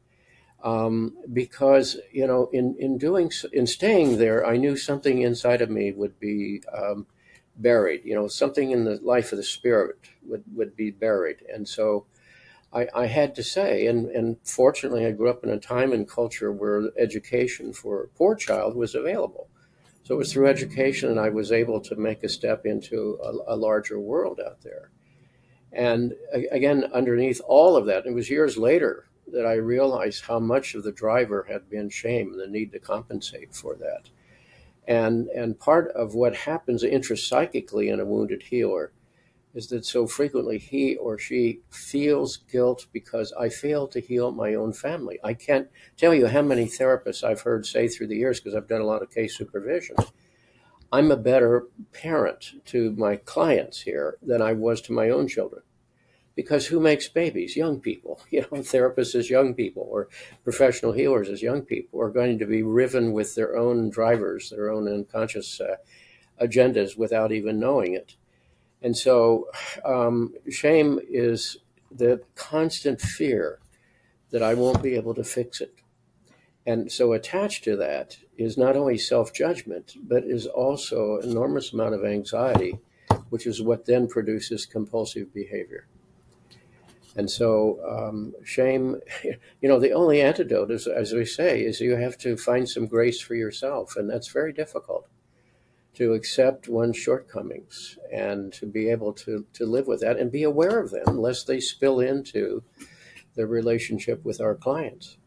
Because, in staying there, I knew something inside of me would be buried. Something in the life of the spirit would be buried. And so I had to say, and fortunately I grew up in a time and culture where education for a poor child was available. So it was through education and I was able to make a step into a larger world out there. And again, underneath all of that, it was years later that I realized how much of the driver had been shame and the need to compensate for that. And part of what happens intrapsychically in a wounded healer is that so frequently he or she feels guilt because I failed to heal my own family. I can't tell you how many therapists I've heard say through the years, because I've done a lot of case supervision, I'm a better parent to my clients here than I was to my own children. Because who makes babies? Young people. Therapists as young people, or professional healers as young people, are going to be riven with their own drivers, their own unconscious agendas without even knowing it. And so shame is the constant fear that I won't be able to fix it. And so attached to that is not only self-judgment, but is also an enormous amount of anxiety, which is what then produces compulsive behavior. And so shame, the only antidote is, as we say, is you have to find some grace for yourself. And that's very difficult, to accept one's shortcomings and to be able to live with that and be aware of them, lest they spill into the relationship with our clients.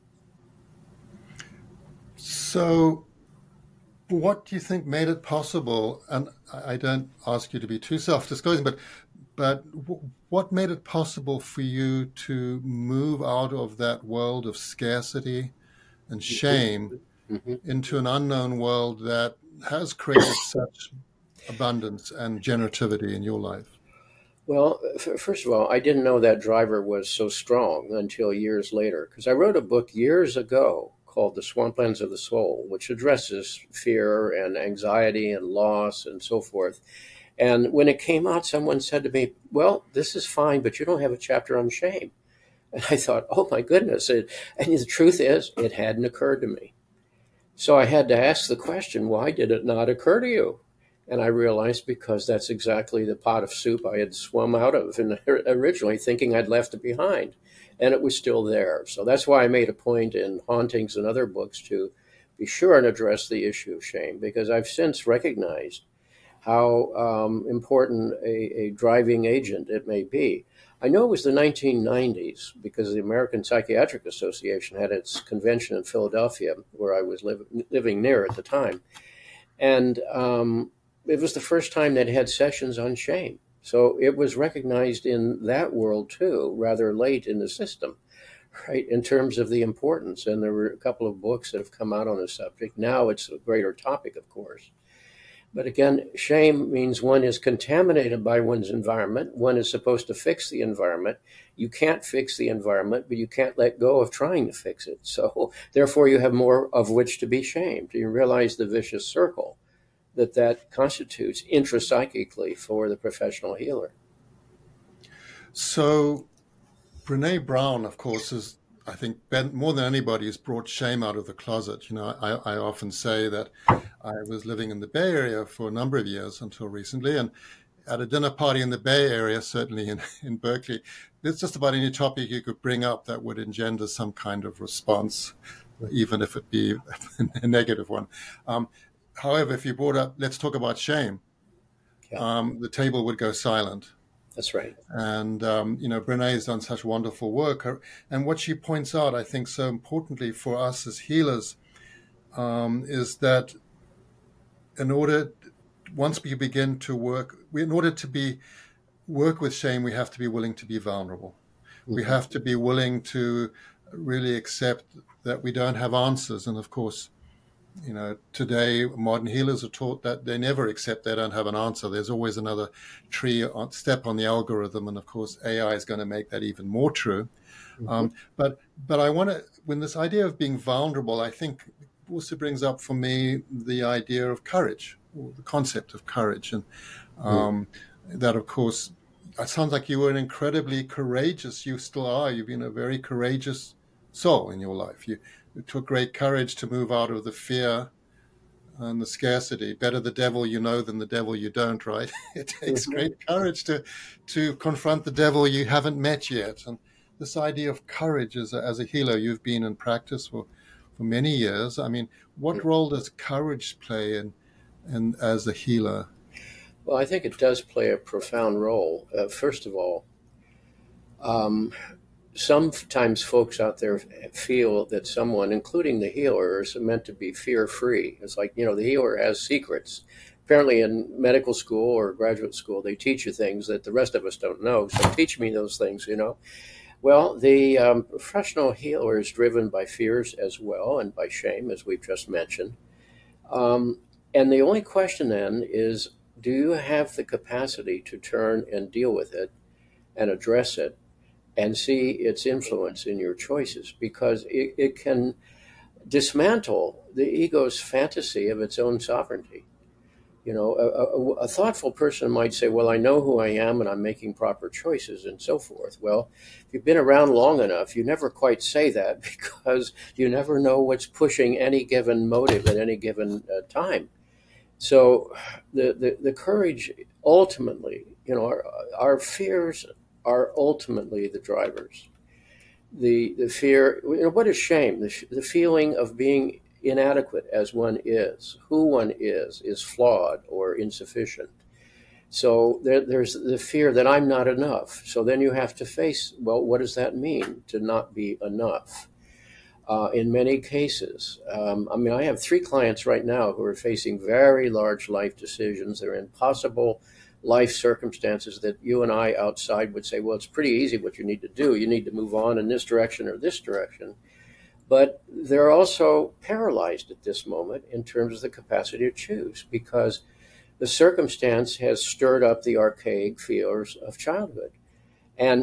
So what do you think made it possible, and I don't ask you to be too self-disclosing, but what made it possible for you to move out of that world of scarcity and shame into an unknown world that has created such abundance and generativity in your life?
Well, first of all, I didn't know that driver was so strong until years later, because I wrote a book years ago called The Swamplands of the Soul, which addresses fear and anxiety and loss and so forth. And when it came out, someone said to me, well, this is fine, but you don't have a chapter on shame. And I thought, oh, my goodness. And the truth is, it hadn't occurred to me. So I had to ask the question, why did it not occur to you? And I realized because that's exactly the pot of soup I had swum out of and originally thinking I'd left it behind. And it was still there. So that's why I made a point in Hauntings and other books to be sure and address the issue of shame, because I've since recognized how important a driving agent it may be. I know it was the 1990s because the American Psychiatric Association had its convention in Philadelphia, where I was living near at the time. And it was the first time they'd had sessions on shame. So it was recognized in that world, too, rather late in the system, right, in terms of the importance. And there were a couple of books that have come out on the subject. Now it's a greater topic, of course. But again, shame means one is contaminated by one's environment. One is supposed to fix the environment. You can't fix the environment, but you can't let go of trying to fix it. So therefore, you have more of which to be shamed. You realize the vicious circle that constitutes intrapsychically for the professional healer.
So Brene Brown, of course, is, I think, more than anybody, has brought shame out of the closet. I often say that I was living in the Bay Area for a number of years until recently, and at a dinner party in the Bay Area, certainly in Berkeley, there's just about any topic you could bring up that would engender some kind of response, even if it be a negative one. However, if you brought up, let's talk about shame, the table would go silent.
That's right.
And, Brene has done such wonderful work. And what she points out, I think, so importantly for us as healers, is that once we begin to work with shame, we have to be willing to be vulnerable. Mm-hmm. We have to be willing to really accept that we don't have answers. And of course, today modern healers are taught that they never accept they don't have an answer. There's always another step on the algorithm, and of course AI is going to make that even more true. Mm-hmm. But I want to, when this idea of being vulnerable, I think also brings up for me the idea of courage, or the concept of courage, and that, of course, it sounds like you were an incredibly courageous. You still are. You've been a very courageous soul in your life. It took great courage to move out of the fear and the scarcity. Better the devil you know than the devil you don't, right? It takes great courage to confront the devil you haven't met yet. And this idea of courage as a healer, you've been in practice for many years. I mean, what role does courage play in as a healer?
Well, I think it does play a profound role. First of all, sometimes folks out there feel that someone, including the healer, is meant to be fear-free. It's like, the healer has secrets. Apparently in medical school or graduate school, they teach you things that the rest of us don't know. So teach me those things, Well, the professional healer is driven by fears as well, and by shame, as we've just mentioned. And the only question then is, do you have the capacity to turn and deal with it and address it and see its influence in your choices? Because it can dismantle the ego's fantasy of its own sovereignty. A thoughtful person might say, well, I know who I am and I'm making proper choices and so forth. Well, if you've been around long enough, you never quite say that, because you never know what's pushing any given motive at any given time. So the courage ultimately, our fears are ultimately the drivers. The fear, what is shame? The feeling of being inadequate as one is, who one is flawed or insufficient. So there's the fear that I'm not enough. So then you have to face, well, what does that mean to not be enough? In many cases, I have 3 clients right now who are facing very large life decisions. They're in possible life circumstances that you and I outside would say, well, it's pretty easy what you need to do. You need to move on in this direction or this direction. But they're also paralyzed at this moment in terms of the capacity to choose, because the circumstance has stirred up the archaic fears of childhood. And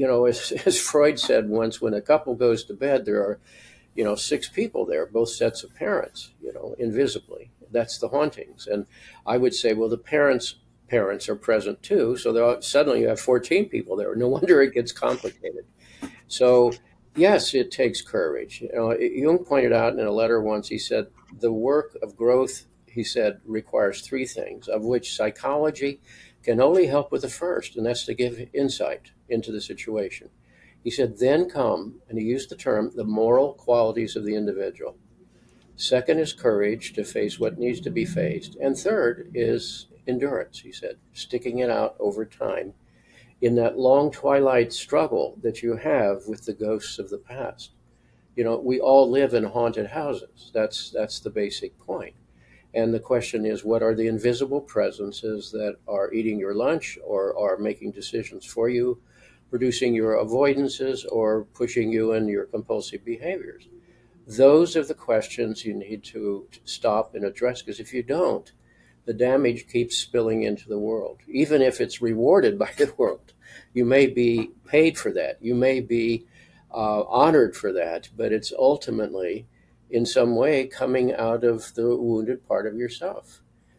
as Freud said once, when a couple goes to bed, there are 6 people there, both sets of parents, invisibly. That's the hauntings. And I would say, well, the parents are present too. So suddenly you have 14 people there. No wonder it gets complicated. So yes, it takes courage. Jung pointed out in a letter once, he said, the work of growth, he said, requires 3 things, of which psychology can only help with the first, and that's to give insight into the situation. He said, then come, and he used the term, the moral qualities of the individual. Second is courage to face what needs to be faced. And third is endurance, he said, sticking it out over time in that long twilight struggle that you have with the ghosts of the past. We all live in haunted houses. That's the basic point. And the question is, what are the invisible presences that are eating your lunch or are making decisions for you, producing your avoidances or pushing you in your compulsive behaviors? Those are the questions you need to stop and address, because if you don't, the damage keeps spilling into the world. Even if it's rewarded by the world, you may be paid for that. You may be honored for that, but it's ultimately in some way coming out of the wounded part of yourself.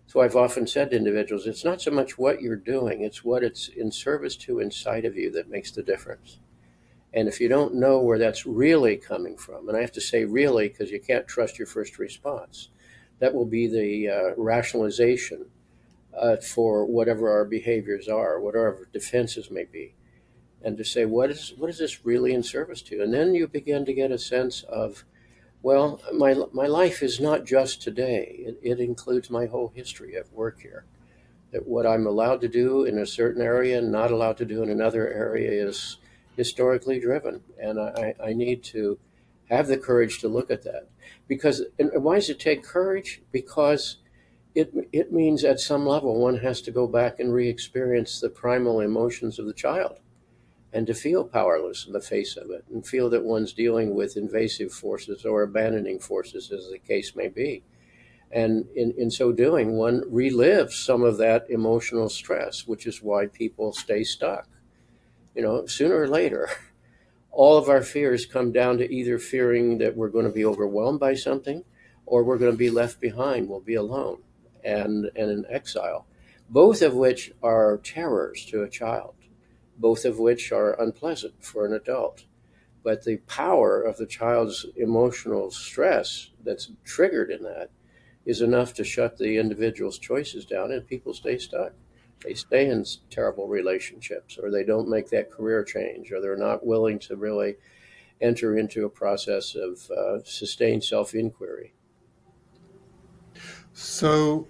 So I've often said to individuals, it's not so much what you're doing, it's what it's in service to inside of you that makes the difference. And if you don't know where that's really coming from, and I have to say really because you can't trust your first response, that will be the rationalization for whatever our behaviors are, whatever our defenses may be, and to say, what is this really in service to? And then you begin to get a sense of, well, my life is not just today. It includes my whole history of work here. That what I'm allowed to do in a certain area and not allowed to do in another area is historically driven. And I need to have the courage to look at that. Because, and why does it take courage? Because it means at some level one has to go back and re-experience the primal emotions of the child and to feel powerless in the face of it and feel that one's dealing with invasive forces or abandoning forces, as the case may be. And in so doing, one relives some of that emotional stress, which is why people stay stuck. You know, sooner or later, all of our fears come down to either fearing that we're going to be overwhelmed by something or we're going to be left behind, we'll be alone and in exile, both of which are terrors to a child, both of which are unpleasant for an adult. But the power of the child's emotional stress that's triggered in that is enough to shut the individual's choices down, and people stay stuck. They stay in terrible relationships, or they don't make that career change, or they're not willing to really enter into a process of sustained self-inquiry.
So,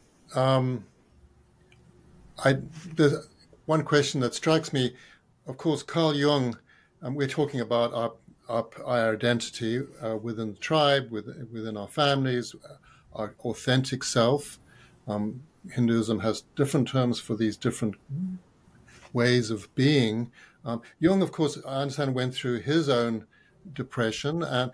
there's one question that strikes me. Of course, Carl Jung, we're talking about our identity within the tribe, within our families, our authentic self. Hinduism has different terms for these different ways of being. Jung, of course, I understand, went through his own depression. And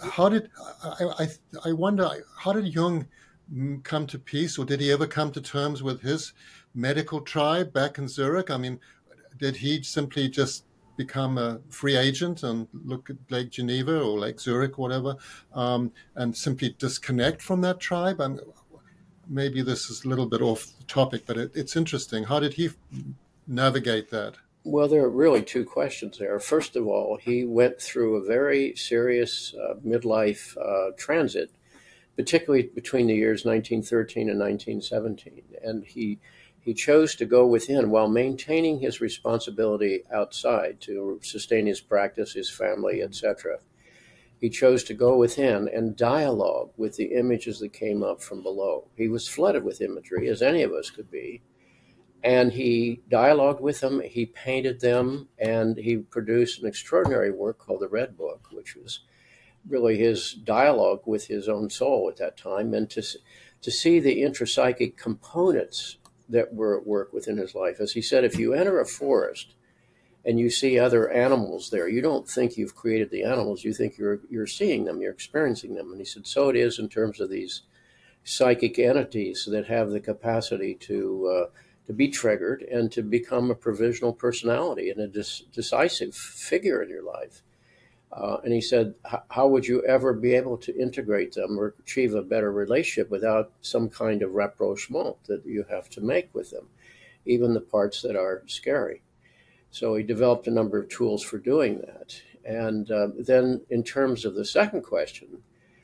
I wonder, how did Jung come to peace, or did he ever come to terms with his medical tribe back in Zurich? I mean, did he simply just become a free agent and look at Lake Geneva or Lake Zurich, whatever, and simply disconnect from that tribe? Maybe this is a little bit off the topic, but it's interesting. How did he navigate that?
Well, there are really two questions there. First of all, he went through a very serious midlife transit, particularly between the years 1913 and 1917. And he chose to go within while maintaining his responsibility outside to sustain his practice, his family, etc. He chose to go within and dialogue with the images that came up from below. He was flooded with imagery, as any of us could be. And he dialogued with them, he painted them, and he produced an extraordinary work called the Red Book, which was really his dialogue with his own soul at that time, and to see the intrapsychic components that were at work within his life. As he said, if you enter a forest and you see other animals there, you don't think you've created the animals, you think you're seeing them, you're experiencing them. And he said, so it is in terms of these psychic entities that have the capacity to be triggered and to become a provisional personality and a decisive figure in your life. And he said, how would you ever be able to integrate them or achieve a better relationship without some kind of rapprochement that you have to make with them, even the parts that are scary? So he developed a number of tools for doing that. And then in terms of the second question,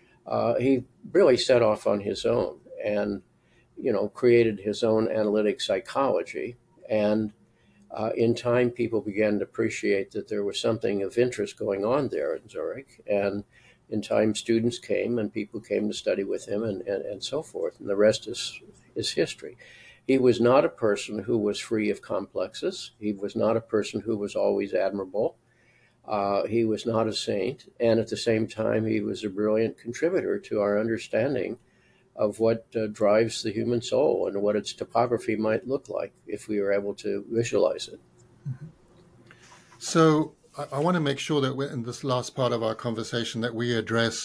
he really set off on his own and created his own analytic psychology. And in time, people began to appreciate that there was something of interest going on there in Zurich. And in time, students came and people came to study with him and so forth. And the rest is history. He was not a person who was free of complexes. He was not a person who was always admirable. He was not a saint. And at the same time, he was a brilliant contributor to our understanding of what drives the human soul and what its topography might look like if we were able to visualize it.
Mm-hmm. So I want to make sure that in this last part of our conversation that we address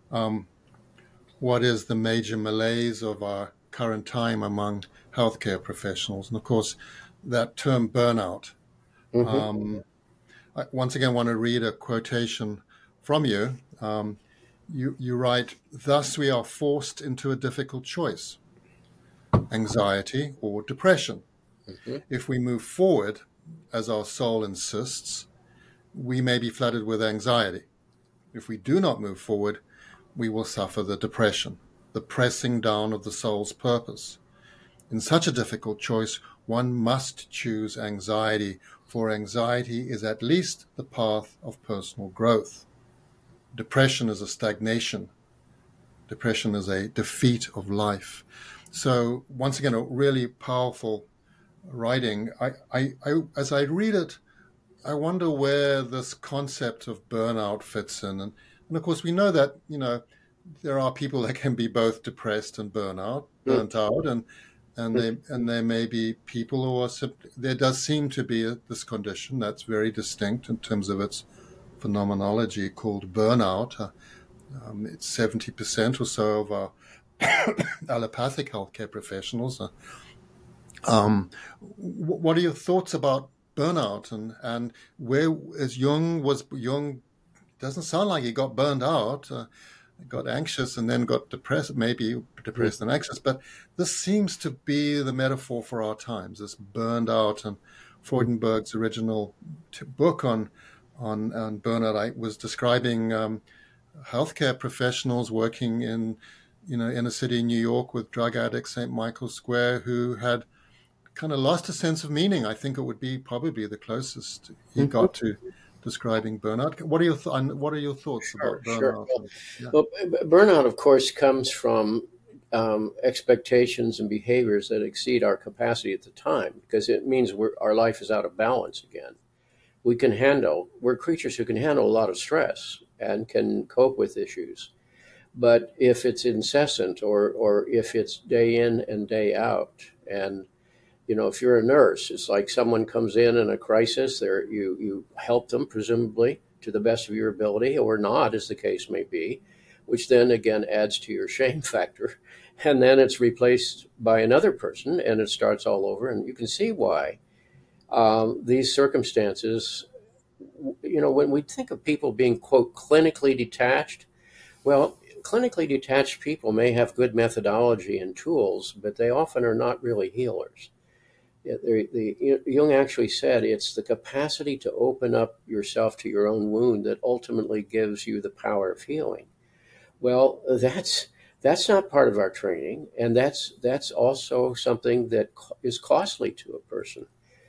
what is the major malaise of our current time among healthcare professionals. And of course, that term burnout. Mm-hmm. I once again want to read a quotation from you. You write, "Thus we are forced into a difficult choice. anxiety or depression.
Mm-hmm.
If we move forward, as our soul insists, we may be flooded with anxiety. If we do not move forward, we will suffer the depression, the pressing down of the soul's purpose. In such a difficult choice, one must choose anxiety, for anxiety is at least the path of personal growth. Depression is a stagnation. Depression is a defeat of life. So once again, a really powerful writing. As I read it, I wonder where this concept of burnout fits in. And of course, we know that, there are people that can be both depressed and burnt out, and there may be people who are there does seem to be this condition that's very distinct in terms of its phenomenology called burnout. It's 70% or so of our allopathic healthcare professionals. What are your thoughts about burnout and where as Jung doesn't sound like he got burned out, got anxious and then got depressed, maybe depressed and anxious, but this seems to be the metaphor for our times, this burned out. And Freudenberg's original book on burnout, I was describing healthcare professionals working in inner city New York with drug addicts, St. Michael's Square, who had kind of lost a sense of meaning. I think it would be probably the closest he got to describing burnout. What are your thoughts about burnout?
Sure. Well, burnout, of course, comes from expectations and behaviors that exceed our capacity at the time, because it means our life is out of balance again. We're creatures who can handle a lot of stress and can cope with issues. But if it's incessant or if it's day in and day out, and if you're a nurse, it's like someone comes in a crisis. You help them, presumably, to the best of your ability, or not, as the case may be, which then again adds to your shame factor. And then it's replaced by another person, and it starts all over. And you can see why these circumstances, when we think of people being, quote, clinically detached, well, clinically detached people may have good methodology and tools, but they often are not really healers. Jung actually said it's the capacity to open up yourself to your own wound that ultimately gives you the power of healing. Well, that's not part of our training, and that's also something that is costly to a person.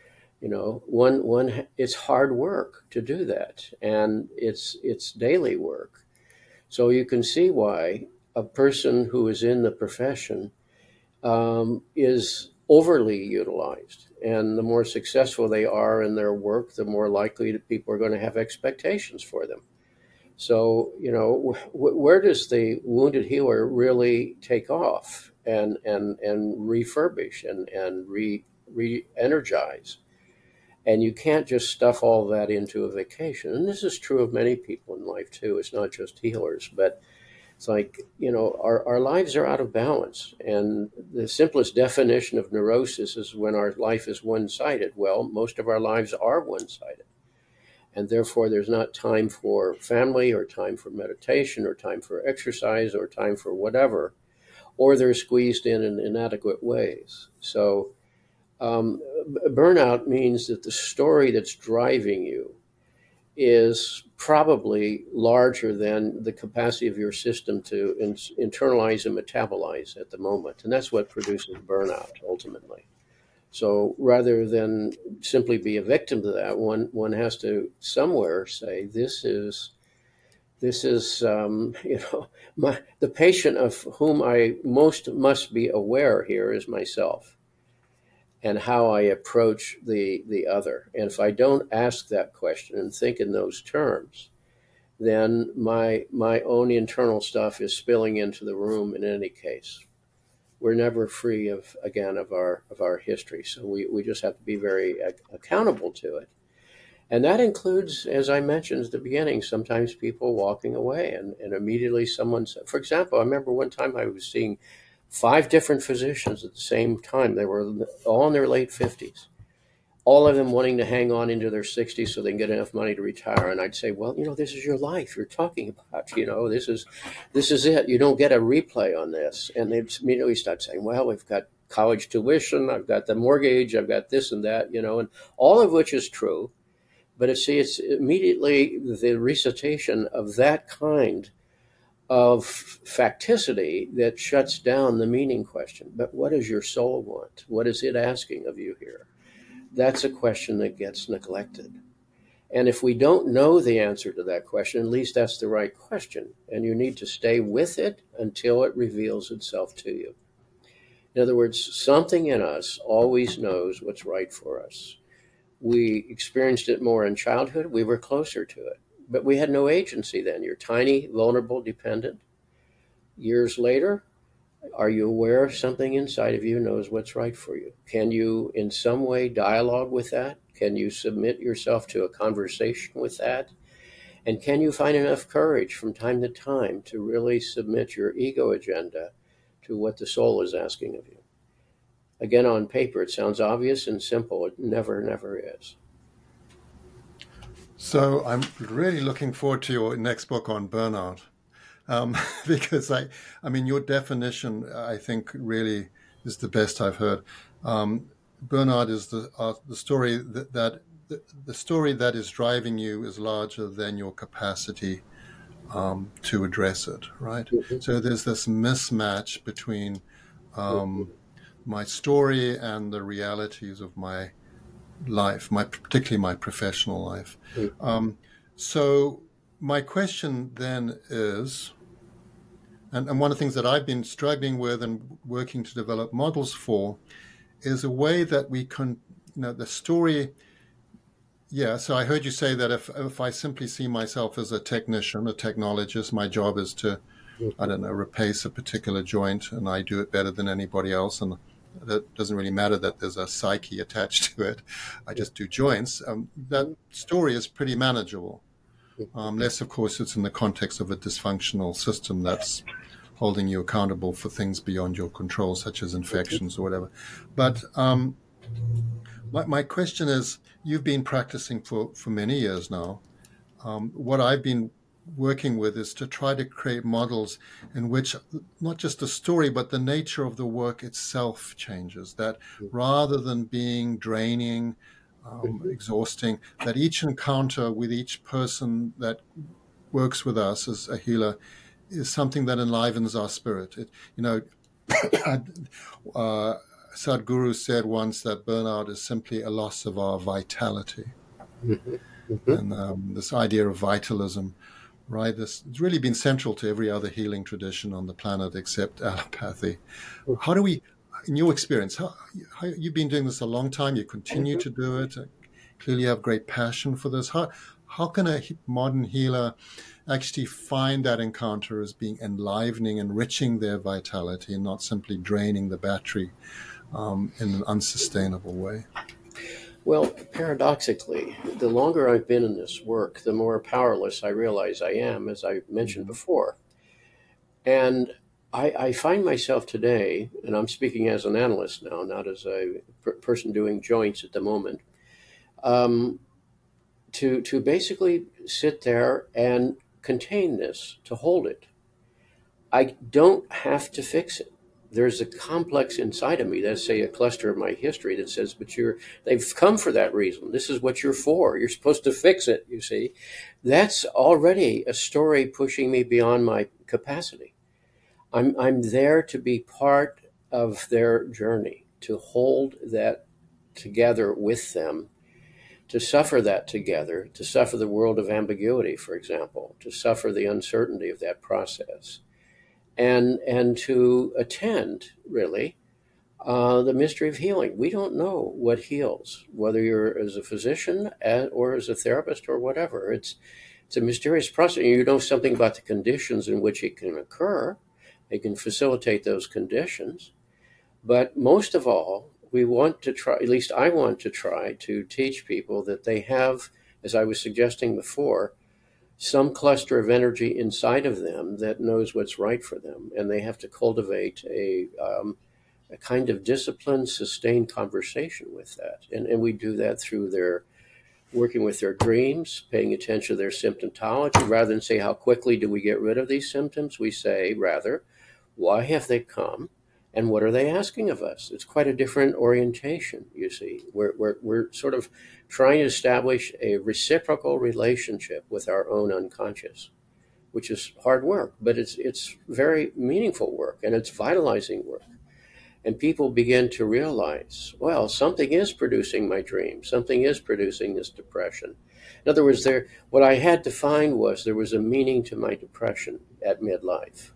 It's hard work to do that, and it's daily work. So you can see why a person who is in the profession is overly utilized. And the more successful they are in their work, the more likely that people are going to have expectations for them. So, where does the wounded healer really take off and refurbish and re-energize? And you can't just stuff all that into a vacation. And this is true of many people in life, too. It's not just healers, but it's like, our lives are out of balance. And the simplest definition of neurosis is when our life is one-sided. Well, most of our lives are one-sided. And therefore, there's not time for family or time for meditation or time for exercise or time for whatever, or they're squeezed in inadequate ways. So burnout means that the story that's driving you is probably larger than the capacity of your system to internalize and metabolize at the moment. And that's what produces burnout ultimately. So rather than simply be a victim to that, one has to somewhere say, this is the patient of whom I most must be aware here is myself, and how I approach the other. And if I don't ask that question and think in those terms, then my own internal stuff is spilling into the room in any case. We're never free of our history. So we just have to be very accountable to it. And that includes, as I mentioned at the beginning, sometimes people walking away and immediately someone said, for example, I remember one time I was seeing 5 different physicians at the same time. They were all in their late 50s. all of them wanting to hang on into their 60s so they can get enough money to retire. And I'd say, well, this is your life you're talking about. This is it. You don't get a replay on this. And they immediately start saying, well, we've got college tuition, I've got the mortgage, I've got this and that, and all of which is true. But it's immediately the recitation of that kind of facticity that shuts down the meaning question. But what does your soul want? What is it asking of you here? That's a question that gets neglected. And if we don't know the answer to that question, at least that's the right question. And you need to stay with it until it reveals itself to you. In other words, something in us always knows what's right for us. We experienced it more in childhood. We were closer to it. But we had no agency then. You're tiny, vulnerable, dependent. Years later, are you aware something inside of you knows what's right for you? Can you in some way dialogue with that? Can you submit yourself to a conversation with that? And can you find enough courage from time to time to really submit your ego agenda to what the soul is asking of you? Again, on paper, it sounds obvious and simple. It never is.
So I'm really looking forward to your next book on burnout. Because your definition, I think, really is the best I've heard. Burnout is the story that the story that is driving you is larger than your capacity to address it, right?
Mm-hmm.
So there's this mismatch between my story and the realities of my life, particularly my professional life.
Mm-hmm.
So my question then is, and one of the things that I've been struggling with and working to develop models for, is a way that we can, the story. Yeah, so I heard you say that if I simply see myself as a technician, a technologist, my job is to, I don't know, replace a particular joint, and I do it better than anybody else, and that doesn't really matter that there's a psyche attached to it. I just do joints. That story is pretty manageable. Unless, of course, it's in the context of a dysfunctional system that's holding you accountable for things beyond your control, such as infections or whatever. But my question is, you've been practicing for many years now. What I've been working with is to try to create models in which not just the story, but the nature of the work itself changes, that rather than being draining, exhausting, that each encounter with each person that works with us as a healer is something that enlivens our spirit. Sadhguru said once that burnout is simply a loss of our vitality. And this idea of vitalism, right? It's really been central to every other healing tradition on the planet except allopathy. How do we, in your experience, how you've been doing this a long time, you continue to do it, clearly you have great passion for this. How can a modern healer actually find that encounter as being enlivening, enriching their vitality, and not simply draining the battery in an unsustainable way?
Well, paradoxically, the longer I've been in this work, the more powerless I realize I am, as I mentioned before. And I find myself today, and I'm speaking as an analyst now, not as a person doing joints at the moment, to basically sit there and contain this, to hold it. I don't have to fix it. There's a complex inside of me, that's, say, a cluster of my history that says, but they've come for that reason. This is what you're for. You're supposed to fix it, you see. That's already a story pushing me beyond my capacity. I'm there to be part of their journey, to hold that together with them, to suffer that together, to suffer the world of ambiguity, for example, to suffer the uncertainty of that process. And to attend, really, the mystery of healing. We don't know what heals, whether you're as a physician or as a therapist or whatever. It's a mysterious process. You know something about the conditions in which it can occur. It can facilitate those conditions. But most of all, we want to try, at least I want to try to teach people that they have, as I was suggesting before, some cluster of energy inside of them that knows what's right for them, and they have to cultivate a a kind of disciplined, sustained conversation with that. And we do that through their working with their dreams, paying attention to their symptomatology. Rather than say, how quickly do we get rid of these symptoms? We say, rather, why have they come? And what are they asking of us? It's quite a different orientation, you see. We're sort of trying to establish a reciprocal relationship with our own unconscious, which is hard work, but it's very meaningful work, and it's vitalizing work. And people begin to realize, well, something is producing my dream. Something is producing this depression. In other words, what I had to find was there was a meaning to my depression at midlife.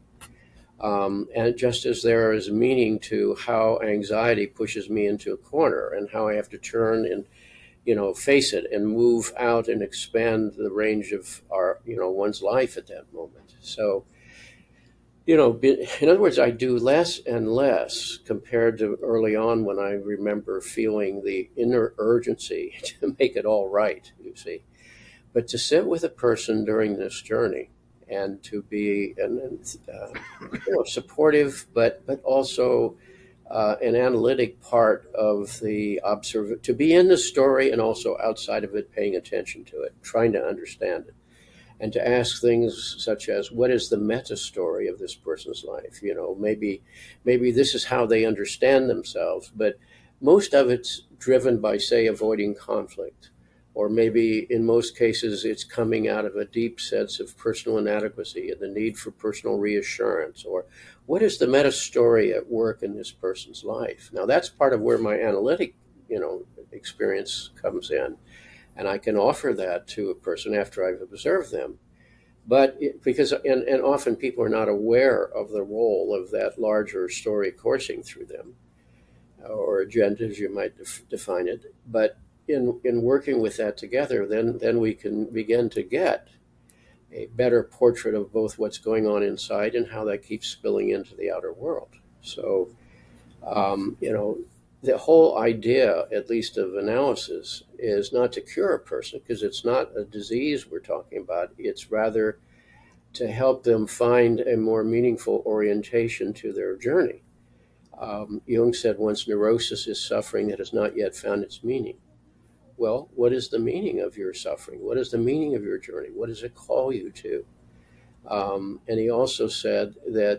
And just as there is meaning to how anxiety pushes me into a corner and how I have to turn and, face it and move out and expand the range of one's life at that moment. So, in other words, I do less and less compared to early on when I remember feeling the inner urgency to make it all right, you see. But to sit with a person during this journey and to be supportive, but also an analytic part of the to be in the story and also outside of it, paying attention to it, trying to understand it. And to ask things such as, what is the meta story of this person's life? Maybe this is how they understand themselves, but most of it's driven by, say, avoiding conflict. Or maybe in most cases, it's coming out of a deep sense of personal inadequacy and the need for personal reassurance. Or what is the meta story at work in this person's life? Now, that's part of where my analytic, experience comes in. And I can offer that to a person after I've observed them. But because often people are not aware of the role of that larger story coursing through them, or agenda, as you might define it. But in working with that together, then we can begin to get a better portrait of both what's going on inside and how that keeps spilling into the outer world. So, the whole idea, at least of analysis, is not to cure a person, because it's not a disease we're talking about. It's rather to help them find a more meaningful orientation to their journey. Jung said once, neurosis is suffering that has not yet found its meaning. Well, what is the meaning of your suffering? What is the meaning of your journey? What does it call you to? And he also said that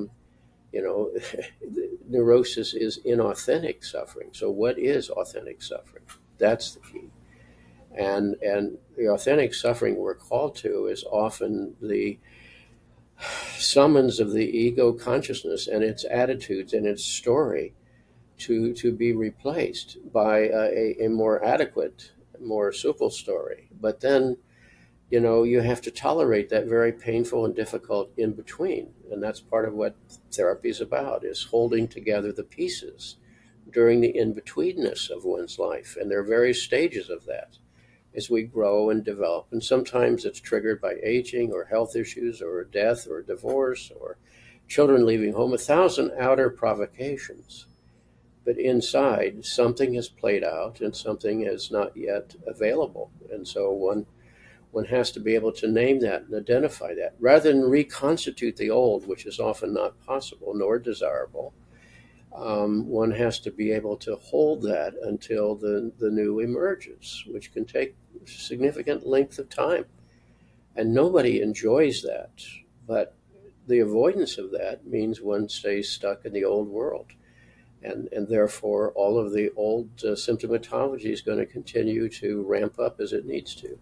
neurosis is inauthentic suffering. So what is authentic suffering? That's the key. And the authentic suffering we're called to is often the summons of the ego consciousness and its attitudes and its story to be replaced by a more adequate, more supple story. But then, you have to tolerate that very painful and difficult in between. And that's part of what therapy is about, is holding together the pieces during the in-betweenness of one's life. And there are various stages of that as we grow and develop. And sometimes it's triggered by aging or health issues or death or divorce or children leaving home, 1,000 outer provocations. But inside, something has played out and something is not yet available. And so one has to be able to name that and identify that, rather than reconstitute the old, which is often not possible nor desirable. One has to be able to hold that until the new emerges, which can take significant length of time. And nobody enjoys that, but the avoidance of that means one stays stuck in the old world. And therefore, all of the old symptomatology is going to continue to ramp up as it needs to.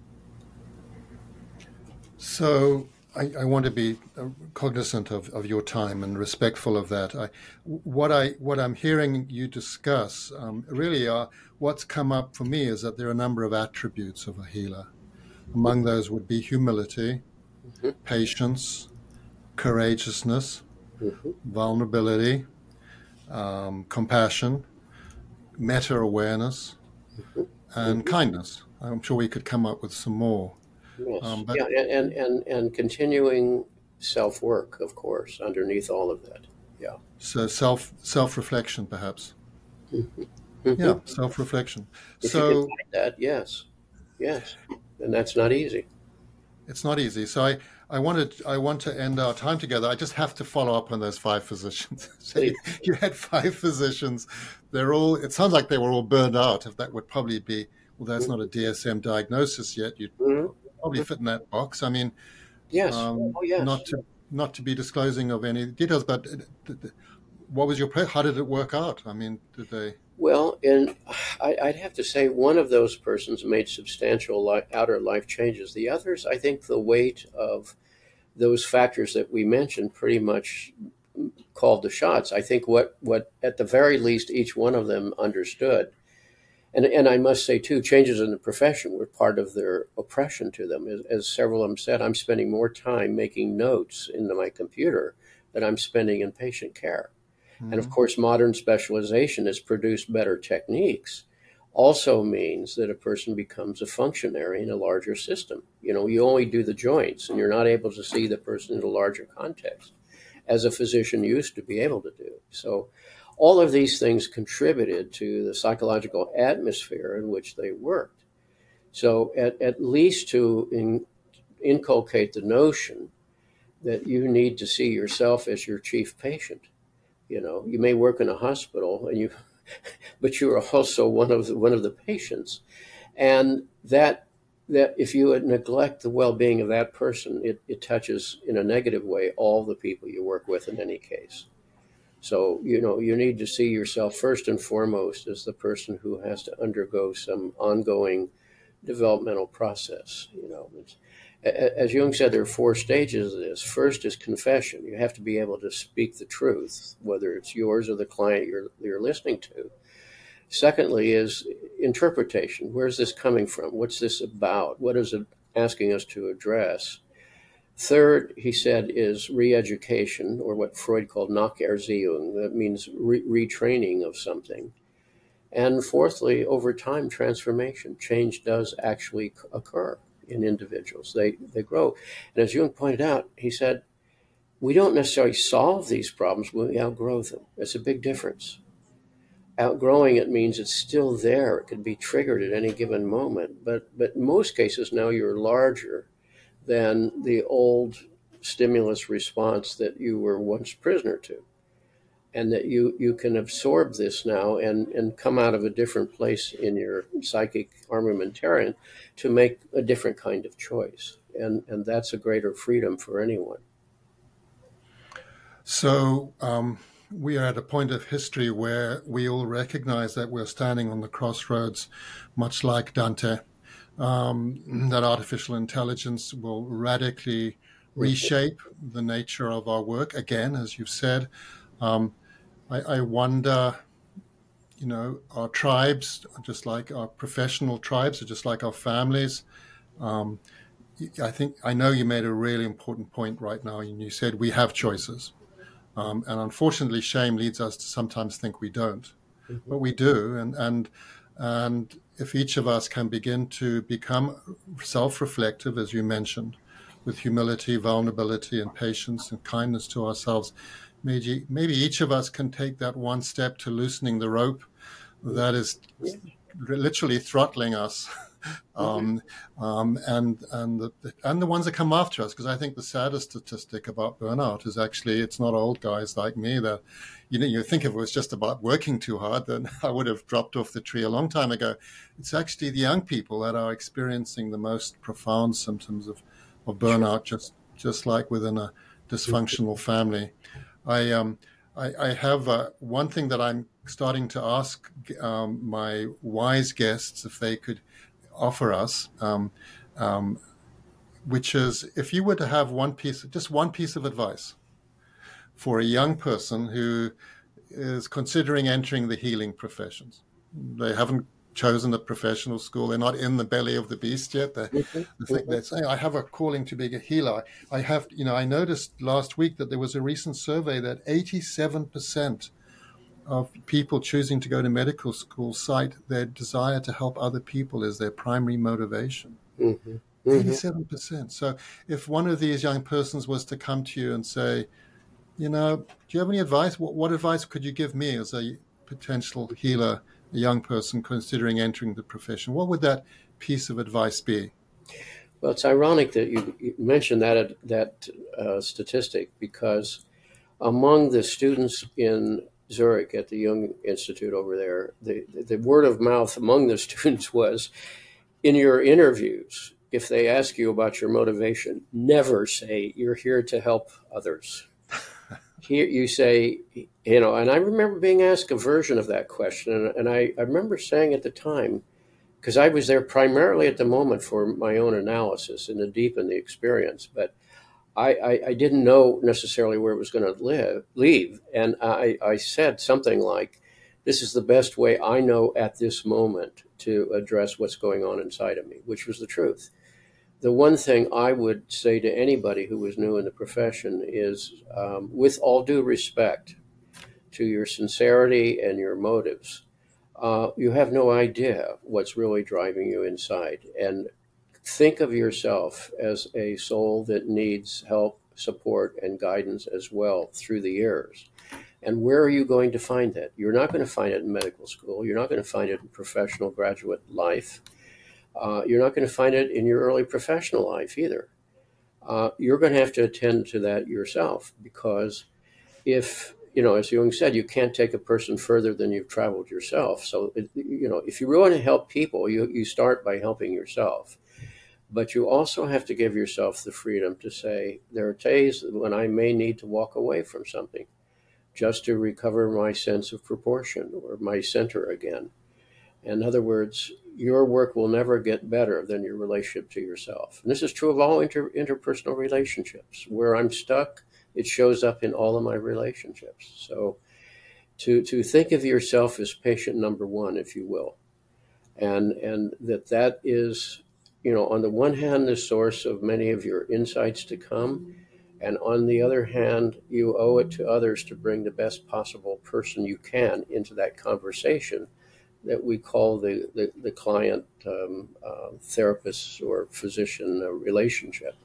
So I want to be cognizant of your time and respectful of that. What I'm hearing you discuss really are, what's come up for me is that there are a number of attributes of a healer. Among those would be humility, mm-hmm. patience, courageousness, mm-hmm. vulnerability, compassion, meta-awareness, mm-hmm. and mm-hmm. kindness. I'm sure we could come up with some more.
Yes. And continuing self-work, of course, underneath all of that. Yeah.
So self-reflection, perhaps.
Mm-hmm. Mm-hmm.
Yeah, self-reflection.
If you can find that, yes, and that's not easy.
It's not easy. So I want to end our time together. I just have to follow up on those 5 physicians. So
Please.
you had 5 physicians. It sounds like they were all burned out. If that would probably be, well, that's not a DSM diagnosis yet. You'd
Mm-hmm.
probably fit in that box. I mean,
Yes. Oh, yes.
not to be disclosing of any details, but what was how did it work out? I mean, did they?
Well, I'd have to say one of those persons made substantial outer life changes. The others, I think the weight of those factors that we mentioned pretty much called the shots. I think what at the very least each one of them understood, and I must say too, changes in the profession were part of their oppression to them. As several of them said, I'm spending more time making notes into my computer than I'm spending in patient care. And of course, modern specialization has produced better techniques, also means that a person becomes a functionary in a larger system. You only do the joints and you're not able to see the person in a larger context, as a physician used to be able to do. So all of these things contributed to the psychological atmosphere in which they worked. So at least to inculcate the notion that you need to see yourself as your chief patient. You may work in a hospital, but you are also one of the patients, and that if you neglect the well-being of that person, it touches in a negative way all the people you work with in any case. So you need to see yourself first and foremost as the person who has to undergo some ongoing developmental process. As Jung said, there are 4 stages of this. First is confession. You have to be able to speak the truth, whether it's yours or the client you're listening to. Secondly is interpretation. Where's this coming from? What's this about? What is it asking us to address? Third, he said, is re-education, or what Freud called Nacherziehung. That means retraining of something. And fourthly, over time, transformation. Change does actually occur in individuals. They grow. And as Jung pointed out, he said, we don't necessarily solve these problems, we outgrow them. It's a big difference. Outgrowing it means it's still there. It could be triggered at any given moment. But in most cases now you're larger than the old stimulus response that you were once prisoner to. And that you can absorb this now and come out of a different place in your psychic armamentarium to make a different kind of choice. And that's a greater freedom for anyone.
So we are at a point of history where we all recognize that we're standing on the crossroads, much like Dante, that artificial intelligence will radically reshape the nature of our work, again, as you've said. I wonder, our tribes, just like our professional tribes, are just like our families. I know you made a really important point right now, and you said we have choices. And unfortunately, shame leads us to sometimes think we don't, but we do. And if each of us can begin to become self-reflective, as you mentioned, with humility, vulnerability, and patience and kindness to ourselves, maybe each of us can take that one step to loosening the rope that is literally throttling us, and the ones that come after us. Because I think the saddest statistic about burnout is actually it's not old guys like me that, you think if it was just about working too hard, then I would have dropped off the tree a long time ago. It's actually the young people that are experiencing the most profound symptoms of burnout, just like within a dysfunctional family. I have one thing that I'm starting to ask my wise guests if they could offer us, which is if you were to have one piece of advice for a young person who is considering entering the healing professions. They haven't chosen a professional school. They're not in the belly of the beast yet. They say, I have a calling to be a healer. I noticed last week that there was a recent survey that 87% of people choosing to go to medical school cite their desire to help other people as their primary motivation. 87%. So if one of these young persons was to come to you and say, do you have any advice? What advice could you give me as a potential healer, a young person considering entering the profession? What would that piece of advice be?
Well, it's ironic that you mentioned that statistic, because among the students in Zurich at the Jung Institute over there, the word of mouth among the students was, in your interviews, if they ask you about your motivation, never say you're here to help others. Here you say, and I remember being asked a version of that question, and I remember saying at the time, because I was there primarily at the moment for my own analysis and to deepen the experience, but I didn't know necessarily where it was going to leave. And I said something like, this is the best way I know at this moment to address what's going on inside of me, which was the truth. The one thing I would say to anybody who was new in the profession is, with all due respect to your sincerity and your motives, you have no idea what's really driving you inside. And think of yourself as a soul that needs help, support, and guidance as well through the years. And where are you going to find that? You're not going to find it in medical school. You're not going to find it in professional graduate life. You're not going to find it in your early professional life either. You're going to have to attend to that yourself, because if, as Jung said, you can't take a person further than you've traveled yourself. So, if you really want to help people, you start by helping yourself. But you also have to give yourself the freedom to say, there are days when I may need to walk away from something just to recover my sense of proportion or my center again. In other words, your work will never get better than your relationship to yourself. And this is true of all interpersonal relationships. Where I'm stuck, it shows up in all of my relationships. So to think of yourself as patient number one, if you will, and that is, on the one hand, the source of many of your insights to come, and on the other hand, you owe it to others to bring the best possible person you can into that conversation that we call the client therapist or physician relationship.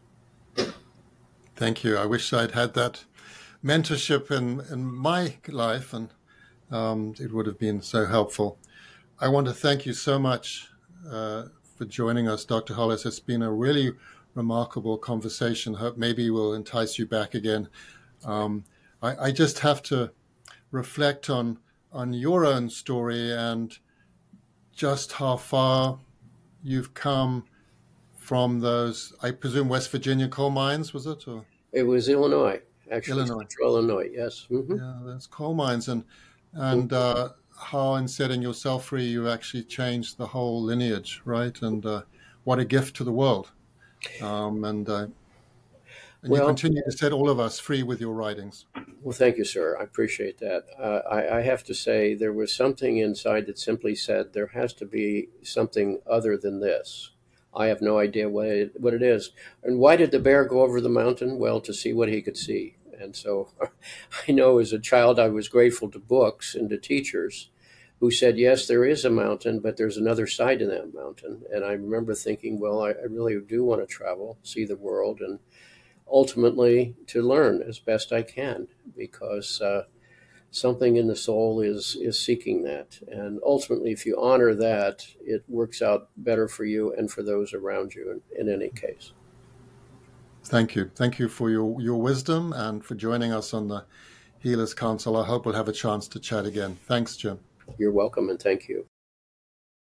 Thank you. I wish I'd had that mentorship in my life, and it would have been so helpful. I want to thank you so much for joining us, Dr. Hollis. It's been a really remarkable conversation. Hope maybe we'll entice you back again. I just have to reflect on your own story and just how far you've come from those, I presume, West Virginia coal mines, was it? Or?
It was Illinois, actually. Central Illinois, yes. Mm-hmm.
Yeah, that's coal mines. And how in setting yourself free, you actually changed the whole lineage, right? And what a gift to the world. And you continue to set all of us free with your writings.
Well, thank you, sir. I appreciate that. I have to say there was something inside that simply said there has to be something other than this. I have no idea what it is. And why did the bear go over the mountain? Well, to see what he could see. And so I know as a child I was grateful to books and to teachers who said, yes, there is a mountain, but there's another side to that mountain. And I remember thinking, well, I really do want to travel, see the world, and ultimately to learn as best I can, because something in the soul is seeking that. And ultimately, if you honor that, it works out better for you and for those around you in any case.
Thank you. Thank you for your wisdom and for joining us on the Healers Council. I hope we'll have a chance to chat again. Thanks, Jim.
You're welcome, and thank you.